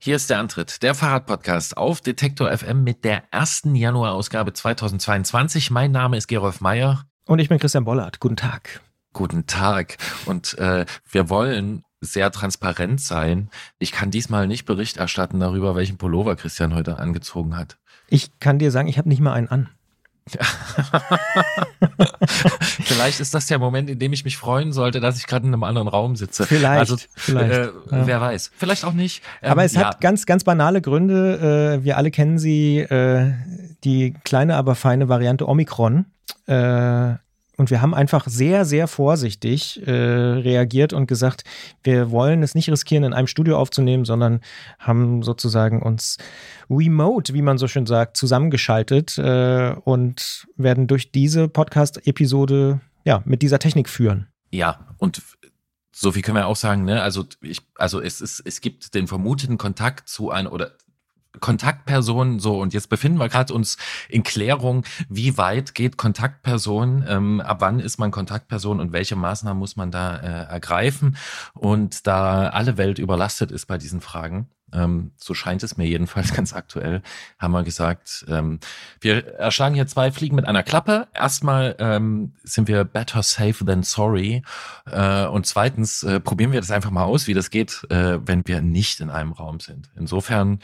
Hier ist der Antritt, der Fahrradpodcast auf Detektor FM mit der 1. Januar-Ausgabe 2022. Mein Name ist Gerolf Meyer. Und ich bin Christian Bollert. Guten Tag. Guten Tag. Und wir wollen sehr transparent sein. Ich kann diesmal nicht Bericht erstatten darüber, welchen Pullover Christian heute angezogen hat. Ich kann dir sagen, ich habe nicht mal einen an. Vielleicht ist das der Moment, in dem ich mich freuen sollte, dass ich gerade in einem anderen Raum sitze. Vielleicht. Wer weiß. Vielleicht auch nicht. Aber es hat ganz, ganz banale Gründe. Wir alle kennen sie, die kleine, aber feine Variante Omikron. Und wir haben einfach sehr, sehr vorsichtig reagiert und gesagt, wir wollen es nicht riskieren, in einem Studio aufzunehmen, sondern haben sozusagen uns remote, wie man so schön sagt, zusammengeschaltet und werden durch diese Podcast-Episode mit dieser Technik führen. Ja, und so viel können wir auch sagen, ne? Also es gibt den vermuteten Kontakt zu einer oder Kontaktperson, so, und jetzt befinden wir gerade uns in Klärung, wie weit geht Kontaktperson, ab wann ist man Kontaktperson und welche Maßnahmen muss man da ergreifen, und da alle Welt überlastet ist bei diesen Fragen, so scheint es mir jedenfalls ganz aktuell, haben wir gesagt, wir erschlagen hier 2 Fliegen mit einer Klappe. Erstmal sind wir better safe than sorry, und zweitens probieren wir das einfach mal aus, wie das geht, wenn wir nicht in einem Raum sind. Insofern,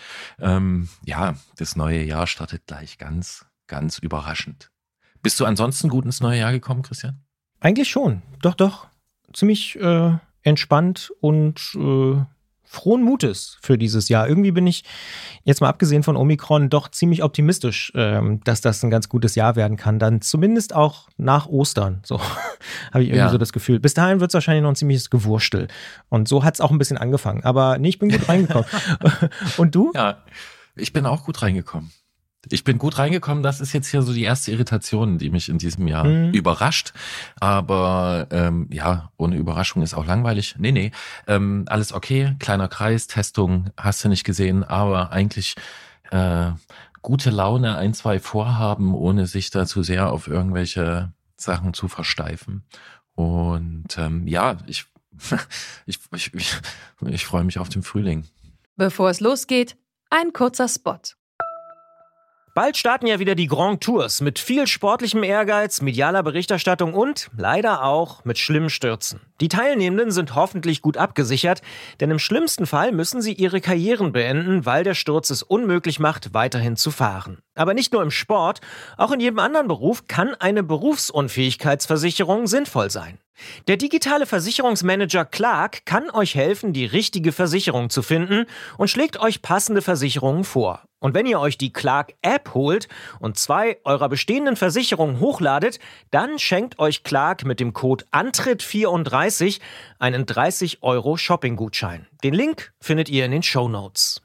das neue Jahr startet gleich ganz, ganz überraschend. Bist du ansonsten gut ins neue Jahr gekommen, Christian? Eigentlich schon, doch. Ziemlich entspannt und frohen Mutes für dieses Jahr. Irgendwie bin ich, jetzt mal abgesehen von Omikron, doch ziemlich optimistisch, dass das ein ganz gutes Jahr werden kann. Dann zumindest auch nach Ostern. So habe ich irgendwie so das Gefühl. Bis dahin wird es wahrscheinlich noch ein ziemliches Gewurstel. Und so hat es auch ein bisschen angefangen. Aber nee, ich bin gut reingekommen. Und du? Ja, ich bin auch gut reingekommen. Das ist jetzt hier so die erste Irritation, die mich in diesem Jahr überrascht. Aber ohne Überraschung ist auch langweilig. Nee, alles okay, kleiner Kreis, Testung, hast du nicht gesehen, aber eigentlich gute Laune, 1, 2 Vorhaben, ohne sich da zu sehr auf irgendwelche Sachen zu versteifen. Und ich freue mich auf den Frühling. Bevor es losgeht, ein kurzer Spot. Bald starten ja wieder die Grand Tours mit viel sportlichem Ehrgeiz, medialer Berichterstattung und leider auch mit schlimmen Stürzen. Die Teilnehmenden sind hoffentlich gut abgesichert, denn im schlimmsten Fall müssen sie ihre Karrieren beenden, weil der Sturz es unmöglich macht, weiterhin zu fahren. Aber nicht nur im Sport, auch in jedem anderen Beruf kann eine Berufsunfähigkeitsversicherung sinnvoll sein. Der digitale Versicherungsmanager Clark kann euch helfen, die richtige Versicherung zu finden und schlägt euch passende Versicherungen vor. Und wenn ihr euch die Clark-App holt und 2 eurer bestehenden Versicherungen hochladet, dann schenkt euch Clark mit dem Code ANTRITT34 einen 30 € Shopping-Gutschein. Den Link findet ihr in den Shownotes.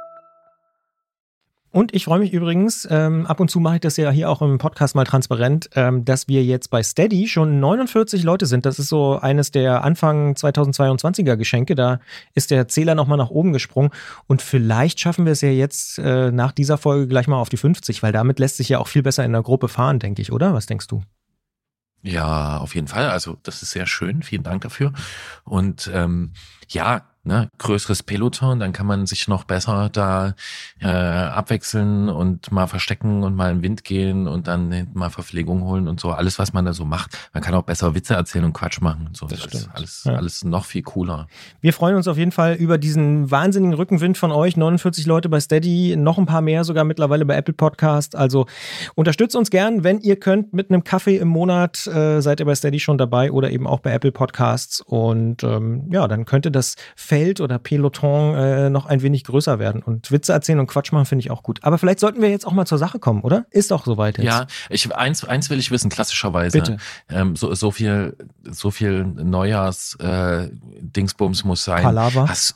Und ich freue mich übrigens, ab und zu mache ich das ja hier auch im Podcast mal transparent, dass wir jetzt bei Steady schon 49 Leute sind. Das ist so eines der Anfang 2022er Geschenke. Da ist der Zähler nochmal nach oben gesprungen. Und vielleicht schaffen wir es ja jetzt nach dieser Folge gleich mal auf die 50, weil damit lässt sich ja auch viel besser in der Gruppe fahren, denke ich, oder? Was denkst du? Ja, auf jeden Fall. Also das ist sehr schön. Vielen Dank dafür. Und größeres Peloton, dann kann man sich noch besser da abwechseln und mal verstecken und mal im Wind gehen und dann hinten mal Verpflegung holen und so. Alles, was man da so macht. Man kann auch besser Witze erzählen und Quatsch machen und so. Das ist alles noch viel cooler. Wir freuen uns auf jeden Fall über diesen wahnsinnigen Rückenwind von euch. 49 Leute bei Steady, noch ein paar mehr sogar mittlerweile bei Apple Podcast. Also unterstützt uns gern, wenn ihr könnt, mit einem Kaffee im Monat seid ihr bei Steady schon dabei oder eben auch bei Apple Podcasts. Und dann könnte das Feld oder Peloton noch ein wenig größer werden. Und Witze erzählen und Quatsch machen finde ich auch gut. Aber vielleicht sollten wir jetzt auch mal zur Sache kommen, oder? Ist doch soweit jetzt. Ja, eins will ich wissen, klassischerweise. Bitte. So viel Neujahrs Dingsbums muss sein. Palaver. Hast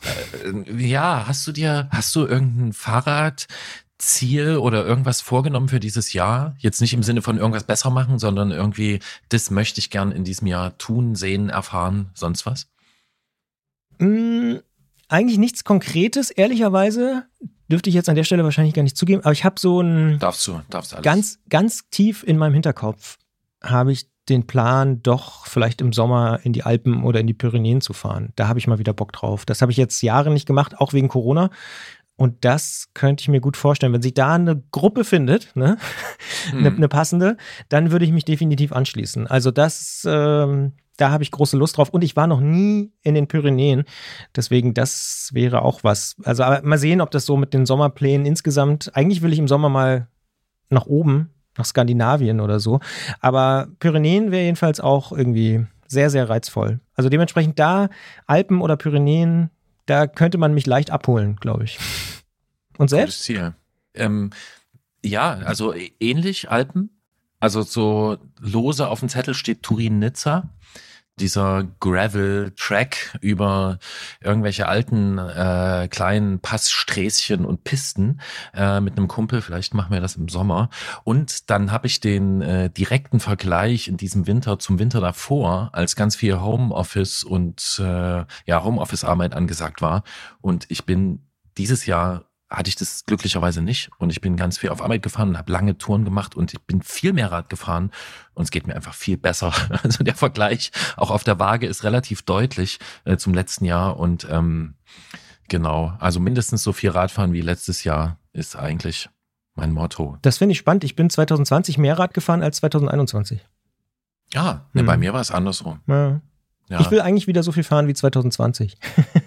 du irgendein Fahrradziel oder irgendwas vorgenommen für dieses Jahr? Jetzt nicht im Sinne von irgendwas besser machen, sondern irgendwie, das möchte ich gern in diesem Jahr tun, sehen, erfahren, sonst was? Eigentlich nichts Konkretes, ehrlicherweise. Dürfte ich jetzt an der Stelle wahrscheinlich gar nicht zugeben, aber ich habe so ein... Darfst alles. Ganz, ganz tief in meinem Hinterkopf habe ich den Plan, doch vielleicht im Sommer in die Alpen oder in die Pyrenäen zu fahren. Da habe ich mal wieder Bock drauf. Das habe ich jetzt Jahre nicht gemacht, auch wegen Corona. Und das könnte ich mir gut vorstellen. Wenn sich da eine Gruppe findet, ne? eine passende, dann würde ich mich definitiv anschließen. Also das, da habe ich große Lust drauf. Und ich war noch nie in den Pyrenäen. Deswegen, das wäre auch was. Also aber mal sehen, ob das so mit den Sommerplänen insgesamt, eigentlich will ich im Sommer mal nach oben, nach Skandinavien oder so. Aber Pyrenäen wäre jedenfalls auch irgendwie sehr, sehr reizvoll. Also dementsprechend da, Alpen oder Pyrenäen, da könnte man mich leicht abholen, glaube ich. Und selbst? Ziel. Ja, also ähnlich Alpen. Also so lose auf dem Zettel steht Turin-Nizza. Dieser Gravel-Track über irgendwelche alten kleinen Passsträßchen und Pisten mit einem Kumpel. Vielleicht machen wir das im Sommer. Und dann habe ich den direkten Vergleich in diesem Winter zum Winter davor, als ganz viel Homeoffice und Homeoffice-Arbeit angesagt war. Und ich bin dieses Jahr hatte ich das glücklicherweise nicht und ich bin ganz viel auf Arbeit gefahren und habe lange Touren gemacht und ich bin viel mehr Rad gefahren und es geht mir einfach viel besser. Also der Vergleich auch auf der Waage ist relativ deutlich zum letzten Jahr und genau, also mindestens so viel Radfahren wie letztes Jahr ist eigentlich mein Motto. Das finde ich spannend. Ich bin 2020 mehr Rad gefahren als 2021. Ja, bei mir war es andersrum. Ja. Ja. Ich will eigentlich wieder so viel fahren wie 2020.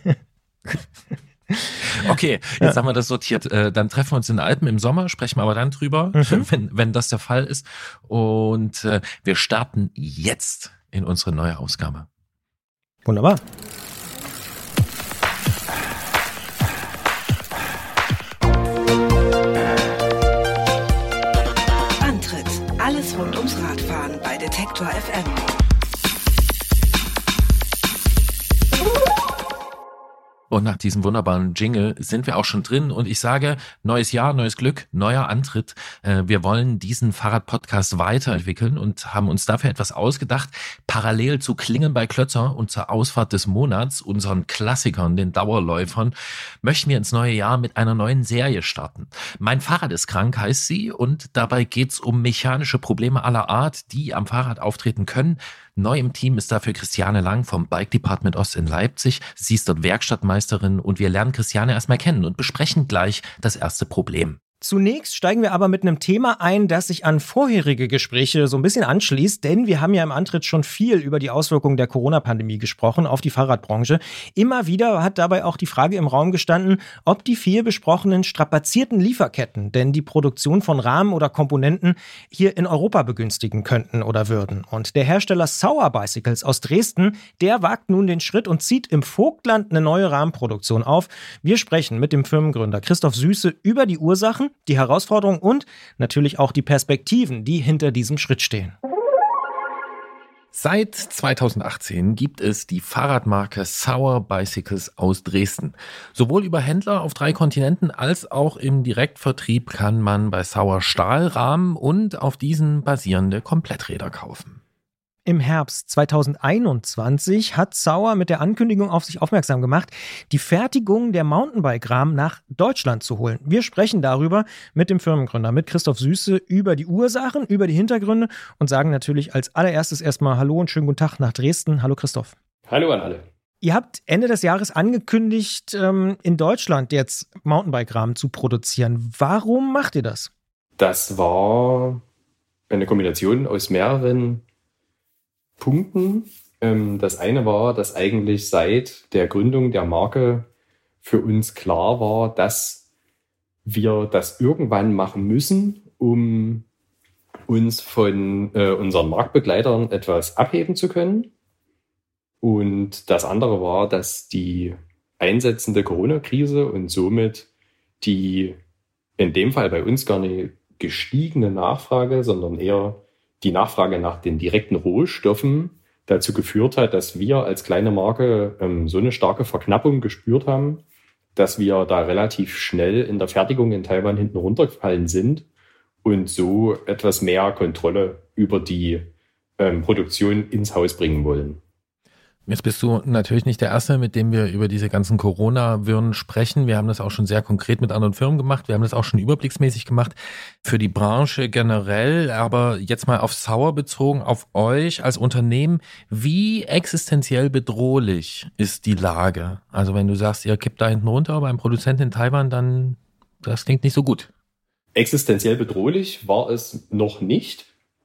Okay, jetzt haben wir das sortiert. Dann treffen wir uns in den Alpen im Sommer, sprechen wir aber dann drüber, wenn das der Fall ist. Und wir starten jetzt in unsere neue Ausgabe. Wunderbar. Antritt: Alles rund ums Radfahren bei Detektor FM. Und nach diesem wunderbaren Jingle sind wir auch schon drin und ich sage, neues Jahr, neues Glück, neuer Antritt. Wir wollen diesen Fahrrad-Podcast weiterentwickeln und haben uns dafür etwas ausgedacht, parallel zu Klingen bei Klötzer und zur Ausfahrt des Monats, unseren Klassikern, den Dauerläufern, möchten wir ins neue Jahr mit einer neuen Serie starten. Mein Fahrrad ist krank, heißt sie, und dabei geht's um mechanische Probleme aller Art, die am Fahrrad auftreten können. Neu im Team ist dafür Christiane Lang vom Bike Department Ost in Leipzig. Sie ist dort Werkstattmeisterin und wir lernen Christiane erstmal kennen und besprechen gleich das erste Problem. Zunächst steigen wir aber mit einem Thema ein, das sich an vorherige Gespräche so ein bisschen anschließt, denn wir haben ja im Antritt schon viel über die Auswirkungen der Corona-Pandemie gesprochen auf die Fahrradbranche. Immer wieder hat dabei auch die Frage im Raum gestanden, ob die viel besprochenen strapazierten Lieferketten denn die Produktion von Rahmen oder Komponenten hier in Europa begünstigen könnten oder würden. Und der Hersteller Sauer Bicycles aus Dresden, der wagt nun den Schritt und zieht im Vogtland eine neue Rahmenproduktion auf. Wir sprechen mit dem Firmengründer Christoph Süße über die Ursachen, die Herausforderungen und natürlich auch die Perspektiven, die hinter diesem Schritt stehen. Seit 2018 gibt es die Fahrradmarke Sauer Bicycles aus Dresden. Sowohl über Händler auf 3 Kontinenten als auch im Direktvertrieb kann man bei Sauer Stahlrahmen und auf diesen basierende Kompletträder kaufen. Im Herbst 2021 hat Sauer mit der Ankündigung auf sich aufmerksam gemacht, die Fertigung der Mountainbike-Rahmen nach Deutschland zu holen. Wir sprechen darüber mit dem Firmengründer, mit Christoph Süße, über die Ursachen, über die Hintergründe und sagen natürlich als allererstes erstmal Hallo und schönen guten Tag nach Dresden. Hallo Christoph. Hallo an alle. Ihr habt Ende des Jahres angekündigt, in Deutschland jetzt Mountainbike-Rahmen zu produzieren. Warum macht ihr das? Das war eine Kombination aus mehreren Punkten. Das eine war, dass eigentlich seit der Gründung der Marke für uns klar war, dass wir das irgendwann machen müssen, um uns von unseren Marktbegleitern etwas abheben zu können. Und das andere war, dass die einsetzende Corona-Krise und somit die in dem Fall bei uns gar nicht gestiegene Nachfrage, sondern eher die Nachfrage nach den direkten Rohstoffen dazu geführt hat, dass wir als kleine Marke so eine starke Verknappung gespürt haben, dass wir da relativ schnell in der Fertigung in Taiwan hinten runtergefallen sind und so etwas mehr Kontrolle über die Produktion ins Haus bringen wollen. Jetzt bist du natürlich nicht der Erste, mit dem wir über diese ganzen Corona-Wirren sprechen. Wir haben das auch schon sehr konkret mit anderen Firmen gemacht. Wir haben das auch schon überblicksmäßig gemacht für die Branche generell. Aber jetzt mal auf Sauer bezogen, auf euch als Unternehmen. Wie existenziell bedrohlich ist die Lage? Also wenn du sagst, ihr kippt da hinten runter beim Produzenten in Taiwan, dann das klingt nicht so gut. Existenziell bedrohlich war es noch nicht,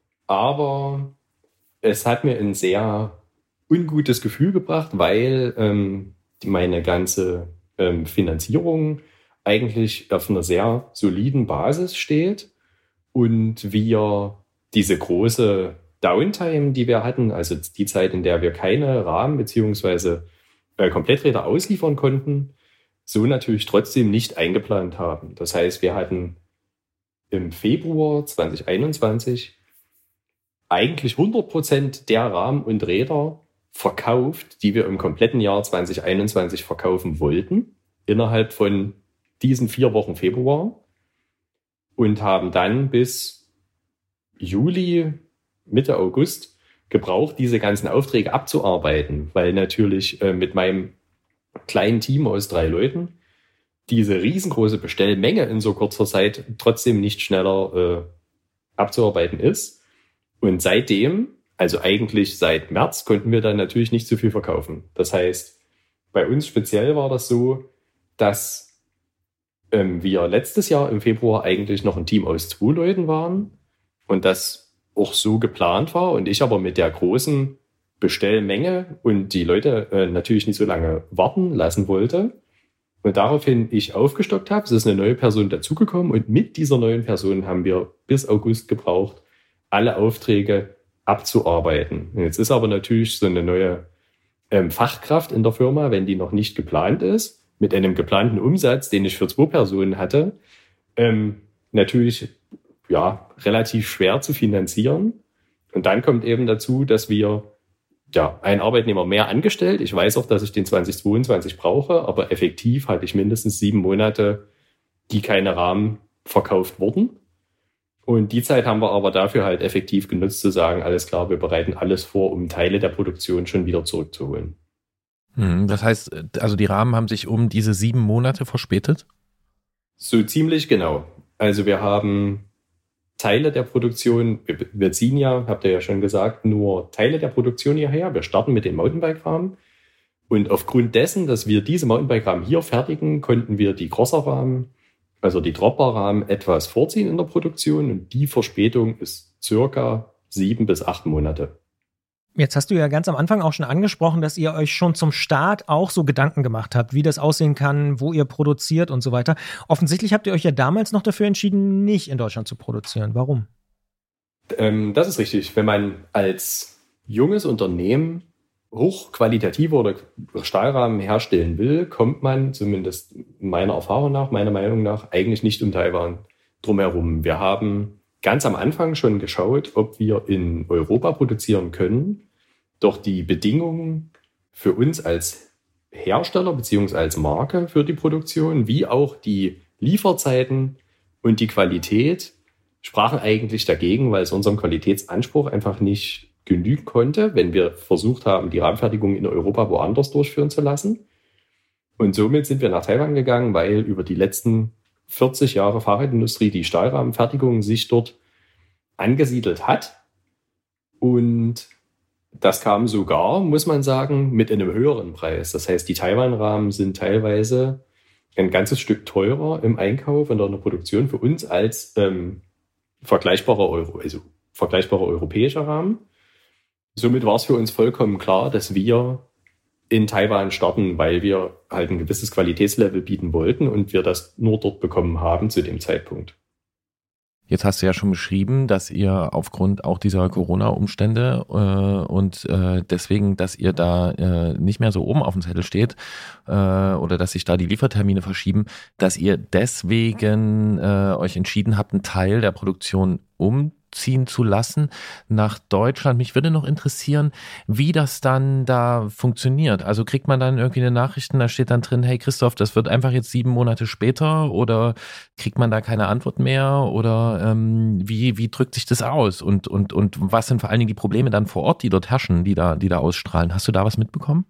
aber es hat mir ein sehr ungutes Gefühl gebracht, weil meine ganze Finanzierung eigentlich auf einer sehr soliden Basis steht und wir diese große Downtime, die wir hatten, also die Zeit, in der wir keine Rahmen bzw. Kompletträder ausliefern konnten, so natürlich trotzdem nicht eingeplant haben. Das heißt, wir hatten im Februar 2021 eigentlich 100% der Rahmen und Räder verkauft, die wir im kompletten Jahr 2021 verkaufen wollten, innerhalb von diesen 4 Wochen Februar, und haben dann bis Juli, Mitte August gebraucht, diese ganzen Aufträge abzuarbeiten, weil natürlich mit meinem kleinen Team aus 3 Leuten diese riesengroße Bestellmenge in so kurzer Zeit trotzdem nicht schneller abzuarbeiten ist. Und seitdem, also eigentlich seit März, konnten wir dann natürlich nicht so viel verkaufen. Das heißt, bei uns speziell war das so, dass wir letztes Jahr im Februar eigentlich noch ein Team aus 2 Leuten waren und das auch so geplant war und ich aber mit der großen Bestellmenge und die Leute natürlich nicht so lange warten lassen wollte. Und daraufhin ich aufgestockt habe, es ist eine neue Person dazugekommen und mit dieser neuen Person haben wir bis August gebraucht, alle Aufträge abzuarbeiten. Und jetzt ist aber natürlich so eine neue Fachkraft in der Firma, wenn die noch nicht geplant ist, mit einem geplanten Umsatz, den ich für 2 Personen hatte, natürlich relativ schwer zu finanzieren. Und dann kommt eben dazu, dass wir einen Arbeitnehmer mehr angestellt. Ich weiß auch, dass ich den 2022 brauche, aber effektiv hatte ich mindestens 7 Monate, die keine Rahmen verkauft wurden. Und die Zeit haben wir aber dafür halt effektiv genutzt, zu sagen, alles klar, wir bereiten alles vor, um Teile der Produktion schon wieder zurückzuholen. Das heißt, also die Rahmen haben sich um diese 7 Monate verspätet? So ziemlich genau. Also wir haben Teile der Produktion, wir ziehen ja, habt ihr ja schon gesagt, nur Teile der Produktion hierher. Wir starten mit den Mountainbike-Rahmen. Und aufgrund dessen, dass wir diese Mountainbike-Rahmen hier fertigen, konnten wir die Crosser-Rahmen, also die Dropper-Rahmen, etwas vorziehen in der Produktion. Und die Verspätung ist circa 7 bis 8 Monate. Jetzt hast du ja ganz am Anfang auch schon angesprochen, dass ihr euch schon zum Start auch so Gedanken gemacht habt, wie das aussehen kann, wo ihr produziert und so weiter. Offensichtlich habt ihr euch ja damals noch dafür entschieden, nicht in Deutschland zu produzieren. Warum? Das ist richtig. Wenn man als junges Unternehmen hochqualitative oder Stahlrahmen herstellen will, kommt man, zumindest meiner Erfahrung nach, meiner Meinung nach, eigentlich nicht um Taiwan drumherum. Wir haben ganz am Anfang schon geschaut, ob wir in Europa produzieren können. Doch die Bedingungen für uns als Hersteller bzw. als Marke für die Produktion, wie auch die Lieferzeiten und die Qualität sprachen eigentlich dagegen, weil es unserem Qualitätsanspruch einfach nicht genügen konnte, wenn wir versucht haben, die Rahmenfertigung in Europa woanders durchführen zu lassen. Und somit sind wir nach Taiwan gegangen, weil über die letzten 40 Jahre Fahrradindustrie die Stahlrahmenfertigung sich dort angesiedelt hat. Und das kam sogar, muss man sagen, mit einem höheren Preis. Das heißt, die Taiwan-Rahmen sind teilweise ein ganzes Stück teurer im Einkauf und in der Produktion für uns als vergleichbarer europäischer Rahmen. Somit war es für uns vollkommen klar, dass wir in Taiwan starten, weil wir halt ein gewisses Qualitätslevel bieten wollten und wir das nur dort bekommen haben zu dem Zeitpunkt. Jetzt hast du ja schon beschrieben, dass ihr aufgrund auch dieser Corona-Umstände und deswegen, dass ihr da nicht mehr so oben auf dem Zettel steht oder dass sich da die Liefertermine verschieben, dass ihr deswegen euch entschieden habt, einen Teil der Produktion hochziehen zu lassen nach Deutschland. Mich würde noch interessieren, wie das dann da funktioniert. Also kriegt man dann irgendwie eine Nachricht, da steht dann drin, hey Christoph, das wird einfach jetzt 7 Monate später, oder kriegt man da keine Antwort mehr, oder wie drückt sich das aus, und was sind vor allen Dingen die Probleme dann vor Ort, die dort herrschen, die da ausstrahlen? Hast du da was mitbekommen?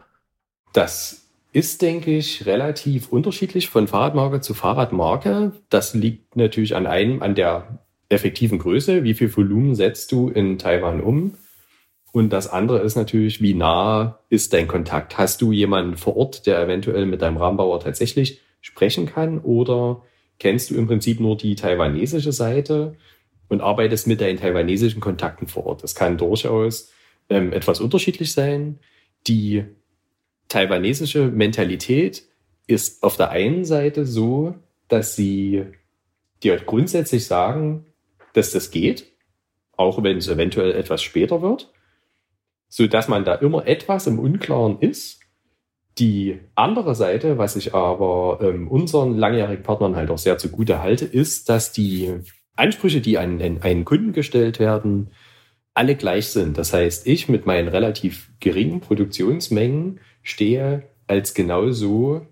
Das ist, denke ich, relativ unterschiedlich von Fahrradmarke zu Fahrradmarke. Das liegt natürlich an der effektiven Größe. Wie viel Volumen setzt du in Taiwan um? Und das andere ist natürlich, wie nah ist dein Kontakt? Hast du jemanden vor Ort, der eventuell mit deinem Rahmenbauer tatsächlich sprechen kann? Oder kennst du im Prinzip nur die taiwanesische Seite und arbeitest mit deinen taiwanesischen Kontakten vor Ort? Das kann durchaus etwas unterschiedlich sein. Die taiwanesische Mentalität ist auf der einen Seite so, dass sie dir grundsätzlich sagen, dass das geht, auch wenn es eventuell etwas später wird, sodass man da immer etwas im Unklaren ist. Die andere Seite, was ich aber unseren langjährigen Partnern halt auch sehr zugute halte, ist, dass die Ansprüche, die an einen Kunden gestellt werden, alle gleich sind. Das heißt, ich mit meinen relativ geringen Produktionsmengen stehe als genauso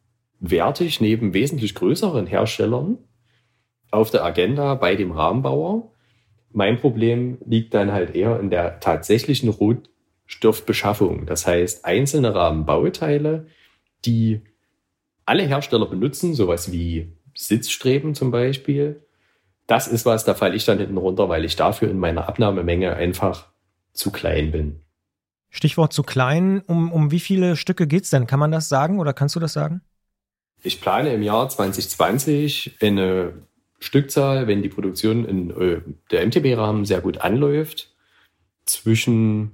wertig neben wesentlich größeren Herstellern auf der Agenda bei dem Rahmenbauer. Mein Problem liegt dann halt eher in der tatsächlichen Rohstoffbeschaffung. Das heißt, einzelne Rahmenbauteile, die alle Hersteller benutzen, sowas wie Sitzstreben zum Beispiel, das ist was, da falle ich dann hinten runter, weil ich dafür in meiner Abnahmemenge einfach zu klein bin. Stichwort zu klein, um wie viele Stücke geht's denn? Kann man das sagen oder kannst du das sagen? Ich plane im Jahr 2020 eine Stückzahl, wenn die Produktion in der MTB-Rahmen sehr gut anläuft, zwischen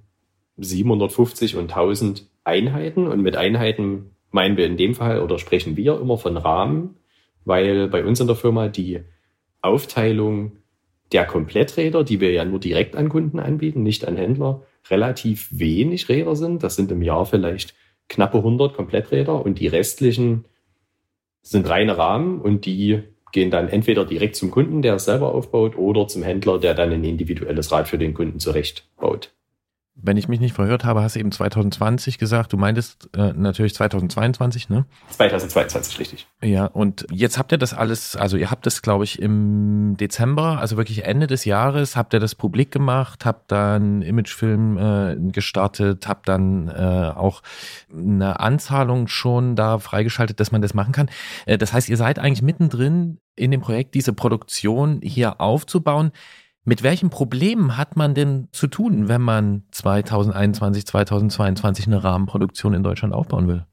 750 und 1000 Einheiten. Und mit Einheiten meinen wir in dem Fall oder sprechen wir immer von Rahmen, weil bei uns in der Firma die Aufteilung der Kompletträder, die wir ja nur direkt an Kunden anbieten, nicht an Händler, relativ wenig Räder sind. Das sind im Jahr vielleicht knappe 100 Kompletträder und die restlichen sind reine Rahmen und die gehen dann entweder direkt zum Kunden, der es selber aufbaut, oder zum Händler, der dann ein individuelles Rad für den Kunden zurechtbaut. Wenn ich mich nicht verhört habe, hast du eben 2020 gesagt. Du meintest natürlich 2022, ne? 2022, richtig. Ja, und jetzt habt ihr das alles, also ihr habt das, glaube ich, im Dezember, also wirklich Ende des Jahres, habt ihr das publik gemacht, habt dann einen Imagefilm gestartet, habt dann auch eine Anzahlung schon da freigeschaltet, dass man das machen kann. Das heißt, ihr seid eigentlich mittendrin in dem Projekt, diese Produktion hier aufzubauen. Mit welchen Problemen hat man denn zu tun, wenn man 2021, 2022 eine Rahmenproduktion in Deutschland aufbauen will?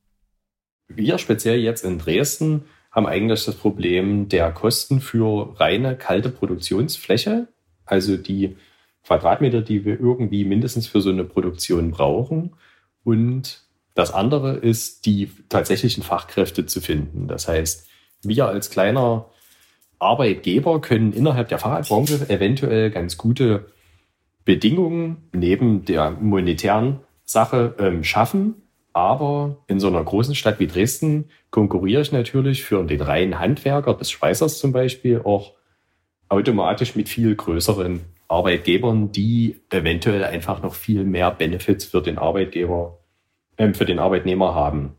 Wir speziell jetzt in Dresden haben eigentlich das Problem der Kosten für reine kalte Produktionsfläche, also die Quadratmeter, die wir irgendwie mindestens für so eine Produktion brauchen. Und das andere ist, die tatsächlichen Fachkräfte zu finden. Das heißt, wir als kleiner Arbeitgeber können innerhalb der Fahrradbranche eventuell ganz gute Bedingungen neben der monetären Sache schaffen. Aber in so einer großen Stadt wie Dresden konkurriere ich natürlich für den reinen Handwerker des Schweißers zum Beispiel auch automatisch mit viel größeren Arbeitgebern, die eventuell einfach noch viel mehr Benefits für den Arbeitgeber, für den Arbeitnehmer haben.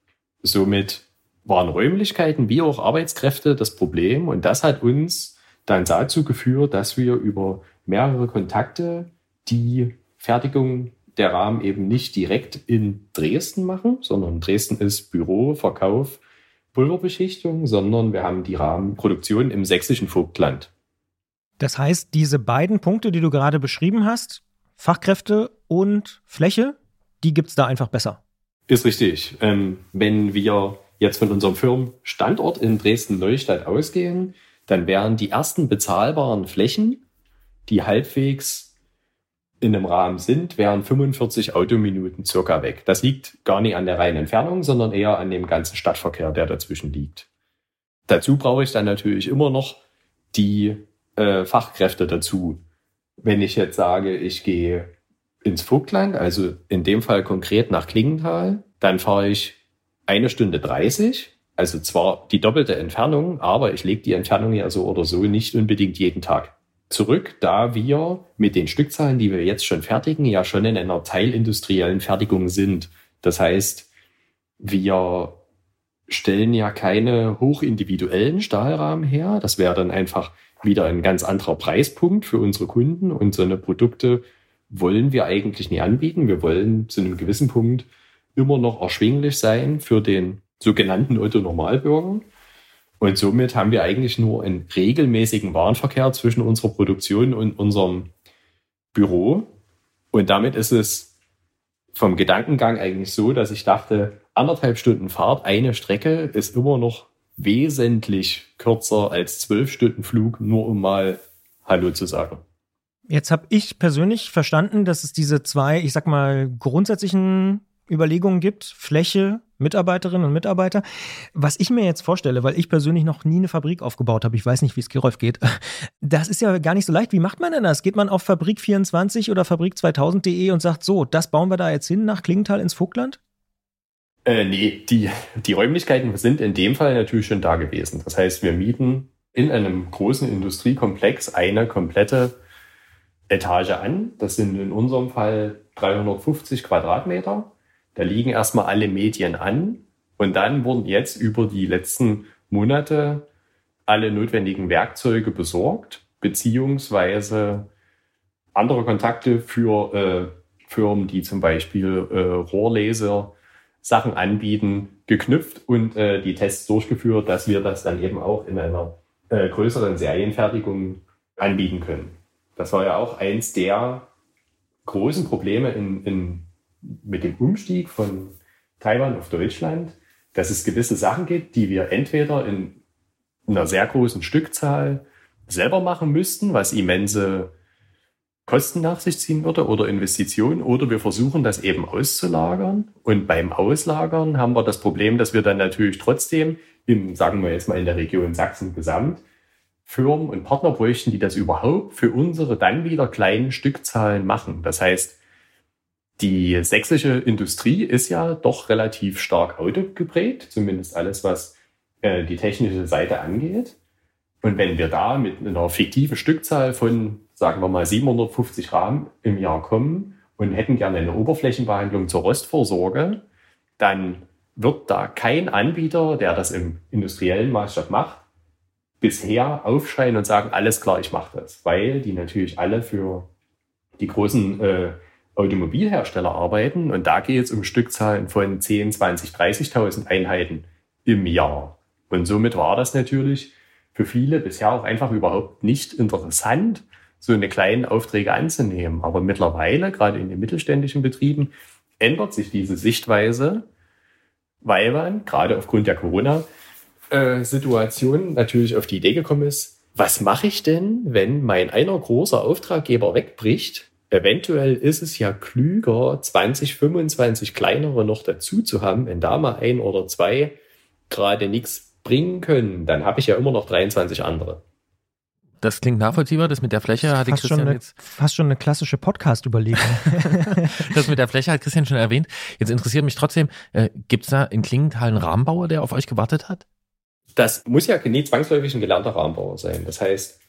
Somit waren Räumlichkeiten wie auch Arbeitskräfte das Problem. Und das hat uns dann dazu geführt, dass wir über mehrere Kontakte die Fertigung der Rahmen eben nicht direkt in Dresden machen, sondern Dresden ist Büro, Verkauf, Pulverbeschichtung, sondern wir haben die Rahmenproduktion im sächsischen Vogtland. Das heißt, diese beiden Punkte, die du gerade beschrieben hast, Fachkräfte und Fläche, die gibt's da einfach besser. Ist richtig. Wenn wir jetzt von unserem Firmenstandort in Dresden-Neustadt ausgehen, dann wären die ersten bezahlbaren Flächen, die halbwegs in einem Rahmen sind, wären 45 Autominuten circa weg. Das liegt gar nicht an der reinen Entfernung, sondern eher an dem ganzen Stadtverkehr, der dazwischen liegt. Dazu brauche ich dann natürlich immer noch die Fachkräfte dazu. Wenn ich jetzt sage, ich gehe ins Vogtland, also in dem Fall konkret nach Klingenthal, dann fahre ich 1 Stunde 30, also zwar die doppelte Entfernung, aber ich lege die Entfernung ja so oder so nicht unbedingt jeden Tag zurück, da wir mit den Stückzahlen, die wir jetzt schon fertigen, ja schon in einer teilindustriellen Fertigung sind. Das heißt, wir stellen ja keine hochindividuellen Stahlrahmen her. Das wäre dann einfach wieder ein ganz anderer Preispunkt für unsere Kunden. Und so eine Produkte wollen wir eigentlich nie anbieten. Wir wollen zu einem gewissen Punkt immer noch erschwinglich sein für den sogenannten Otto-Normalbürger. Und somit haben wir eigentlich nur einen regelmäßigen Warenverkehr zwischen unserer Produktion und unserem Büro. Und damit ist es vom Gedankengang eigentlich so, dass ich dachte, 1,5 Stunden Fahrt, eine Strecke ist immer noch wesentlich kürzer als 12 Stunden Flug, nur um mal Hallo zu sagen. Jetzt habe ich persönlich verstanden, dass es diese zwei, ich sag mal, grundsätzlichen Überlegungen gibt. Fläche, Mitarbeiterinnen und Mitarbeiter. Was ich mir jetzt vorstelle, weil ich persönlich noch nie eine Fabrik aufgebaut habe, ich weiß nicht, wie es Gerolf geht, das ist ja gar nicht so leicht. Wie macht man denn das? Geht man auf Fabrik24 oder Fabrik2000.de und sagt, so, das bauen wir da jetzt hin nach Klingenthal ins Vogtland? Nee, die Räumlichkeiten sind in dem Fall natürlich schon da gewesen. Das heißt, wir mieten in einem großen Industriekomplex eine komplette Etage an. Das sind in unserem Fall 350 Quadratmeter. Da liegen erstmal alle Medien an und dann wurden jetzt über die letzten Monate alle notwendigen Werkzeuge besorgt, beziehungsweise andere Kontakte für Firmen, die zum Beispiel Rohrlaser Sachen anbieten, geknüpft und die Tests durchgeführt, dass wir das dann eben auch in einer größeren Serienfertigung anbieten können. Das war ja auch eins der großen Probleme mit dem Umstieg von Taiwan auf Deutschland, dass es gewisse Sachen gibt, die wir entweder in einer sehr großen Stückzahl selber machen müssten, was immense Kosten nach sich ziehen würde oder Investitionen, oder wir versuchen das eben auszulagern. Und beim Auslagern haben wir das Problem, dass wir dann natürlich trotzdem sagen wir jetzt mal in der Region Sachsen gesamt, Firmen und Partner bräuchten, die das überhaupt für unsere dann wieder kleinen Stückzahlen machen. Das heißt, die sächsische Industrie ist ja doch relativ stark autogeprägt, zumindest alles, was die technische Seite angeht. Und wenn wir da mit einer fiktiven Stückzahl von, sagen wir mal, 750 Rahmen im Jahr kommen und hätten gerne eine Oberflächenbehandlung zur Rostvorsorge, dann wird da kein Anbieter, der das im industriellen Maßstab macht, bisher aufschreien und sagen, alles klar, ich mache das. Weil die natürlich alle für die großen Automobilhersteller arbeiten und da geht es um Stückzahlen von 10, 20, 30.000 Einheiten im Jahr. Und somit war das natürlich für viele bisher auch einfach überhaupt nicht interessant, so eine kleinen Aufträge anzunehmen. Aber mittlerweile, gerade in den mittelständischen Betrieben, ändert sich diese Sichtweise, weil man gerade aufgrund der Corona-Situation natürlich auf die Idee gekommen ist, was mache ich denn, wenn mein einer großer Auftraggeber wegbricht? Eventuell ist es ja klüger, 20, 25 kleinere noch dazu zu haben. Wenn da mal 1 oder 2 gerade nichts bringen können, dann habe ich ja immer noch 23 andere. Das klingt nachvollziehbar. Das mit der Fläche hatte Christian jetzt fast schon eine klassische Podcast-Überlegung. Das mit der Fläche hat Christian schon erwähnt. Jetzt interessiert mich trotzdem, gibt es da in Klingenthal einen Rahmenbauer, der auf euch gewartet hat? Das muss ja nie zwangsläufig ein gelernter Rahmenbauer sein. Das heißt,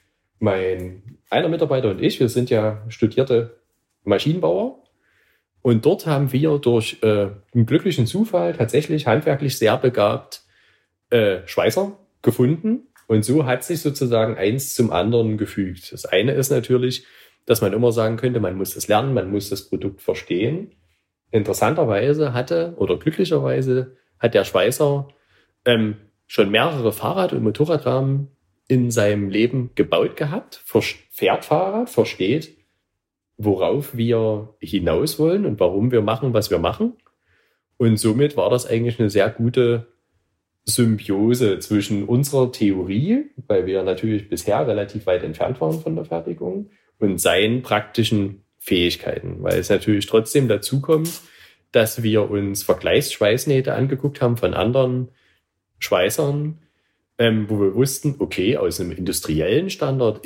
einer Mitarbeiter und ich, wir sind ja studierte Maschinenbauer und dort haben wir durch einen glücklichen Zufall tatsächlich handwerklich sehr begabt Schweißer gefunden und so hat sich sozusagen eins zum anderen gefügt. Das eine ist natürlich, dass man immer sagen könnte, man muss das lernen, man muss das Produkt verstehen. Interessanterweise glücklicherweise hat der Schweißer schon mehrere Fahrrad- und Motorradrahmen in seinem Leben gebaut gehabt, fährt Fahrrad, versteht, worauf wir hinaus wollen und warum wir machen, was wir machen. Und somit war das eigentlich eine sehr gute Symbiose zwischen unserer Theorie, weil wir natürlich bisher relativ weit entfernt waren von der Fertigung, und seinen praktischen Fähigkeiten. Weil es natürlich trotzdem dazu kommt, dass wir uns Vergleichsschweißnähte angeguckt haben von anderen Schweißern, wo wir wussten, okay, aus einem industriellen Standard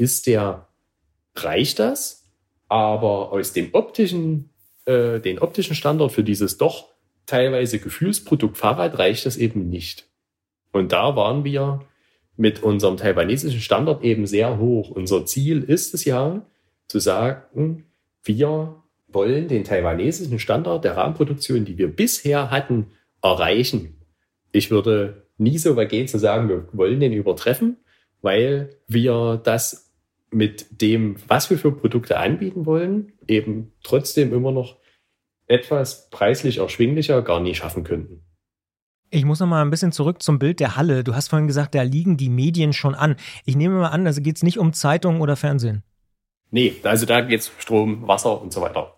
reicht das, aber aus dem den optischen Standard für dieses doch teilweise Gefühlsprodukt Fahrrad reicht das eben nicht. Und da waren wir mit unserem taiwanesischen Standard eben sehr hoch. Unser Ziel ist es ja, zu sagen, wir wollen den taiwanesischen Standard der Rahmenproduktion, die wir bisher hatten, erreichen. Ich würde nie so weit gehen zu sagen, wir wollen den übertreffen, weil wir das mit dem, was wir für Produkte anbieten wollen, eben trotzdem immer noch etwas preislich erschwinglicher gar nie schaffen könnten. Ich muss noch mal ein bisschen zurück zum Bild der Halle. Du hast vorhin gesagt, da liegen die Medien schon an. Ich nehme mal an, also geht es nicht um Zeitungen oder Fernsehen? Nee, also da geht es Strom, Wasser und so weiter.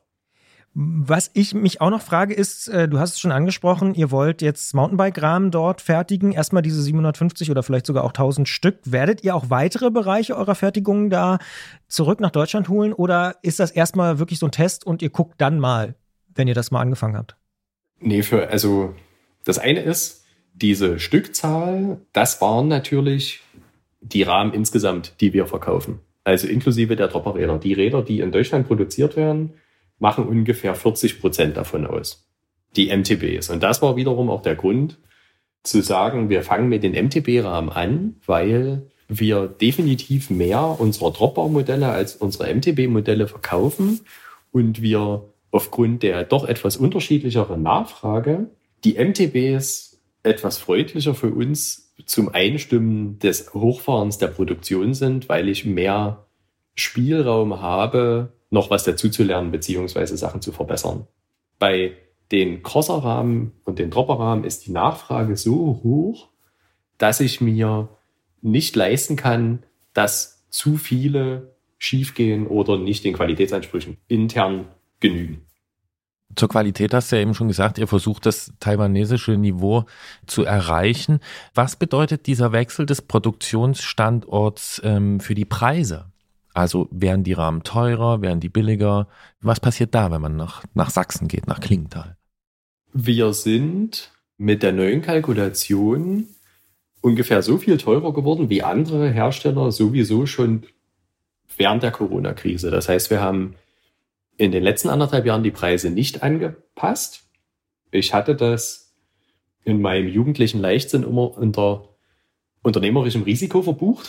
Was ich mich auch noch frage ist, du hast es schon angesprochen, ihr wollt jetzt Mountainbike-Rahmen dort fertigen, erstmal diese 750 oder vielleicht sogar auch 1000 Stück. Werdet ihr auch weitere Bereiche eurer Fertigung da zurück nach Deutschland holen oder ist das erstmal wirklich so ein Test und ihr guckt dann mal, wenn ihr das mal angefangen habt? Nee, also das eine ist, diese Stückzahl, das waren natürlich die Rahmen insgesamt, die wir verkaufen. Also inklusive der Dropperräder. Die Räder, die in Deutschland produziert werden, machen ungefähr 40% davon aus. Die MTBs. Und das war wiederum auch der Grund, zu sagen, wir fangen mit den MTB-Rahmen an, weil wir definitiv mehr unserer Dropper-Modelle als unsere MTB-Modelle verkaufen und wir aufgrund der doch etwas unterschiedlicheren Nachfrage die MTBs etwas freundlicher für uns zum Einstimmen des Hochfahrens der Produktion sind, weil ich mehr Spielraum habe, noch was dazuzulernen beziehungsweise Sachen zu verbessern. Bei den Crosser-Rahmen und den Dropper-Rahmen ist die Nachfrage so hoch, dass ich mir nicht leisten kann, dass zu viele schiefgehen oder nicht den Qualitätsansprüchen intern genügen. Zur Qualität hast du ja eben schon gesagt, ihr versucht das taiwanesische Niveau zu erreichen. Was bedeutet dieser Wechsel des Produktionsstandorts für die Preise? Also werden die Rahmen teurer, werden die billiger? Was passiert da, wenn man nach Sachsen geht, nach Klingenthal? Wir sind mit der neuen Kalkulation ungefähr so viel teurer geworden wie andere Hersteller sowieso schon während der Corona-Krise. Das heißt, wir haben in den letzten 1,5 Jahren die Preise nicht angepasst. Ich hatte das in meinem jugendlichen Leichtsinn immer unter unternehmerischem Risiko verbucht.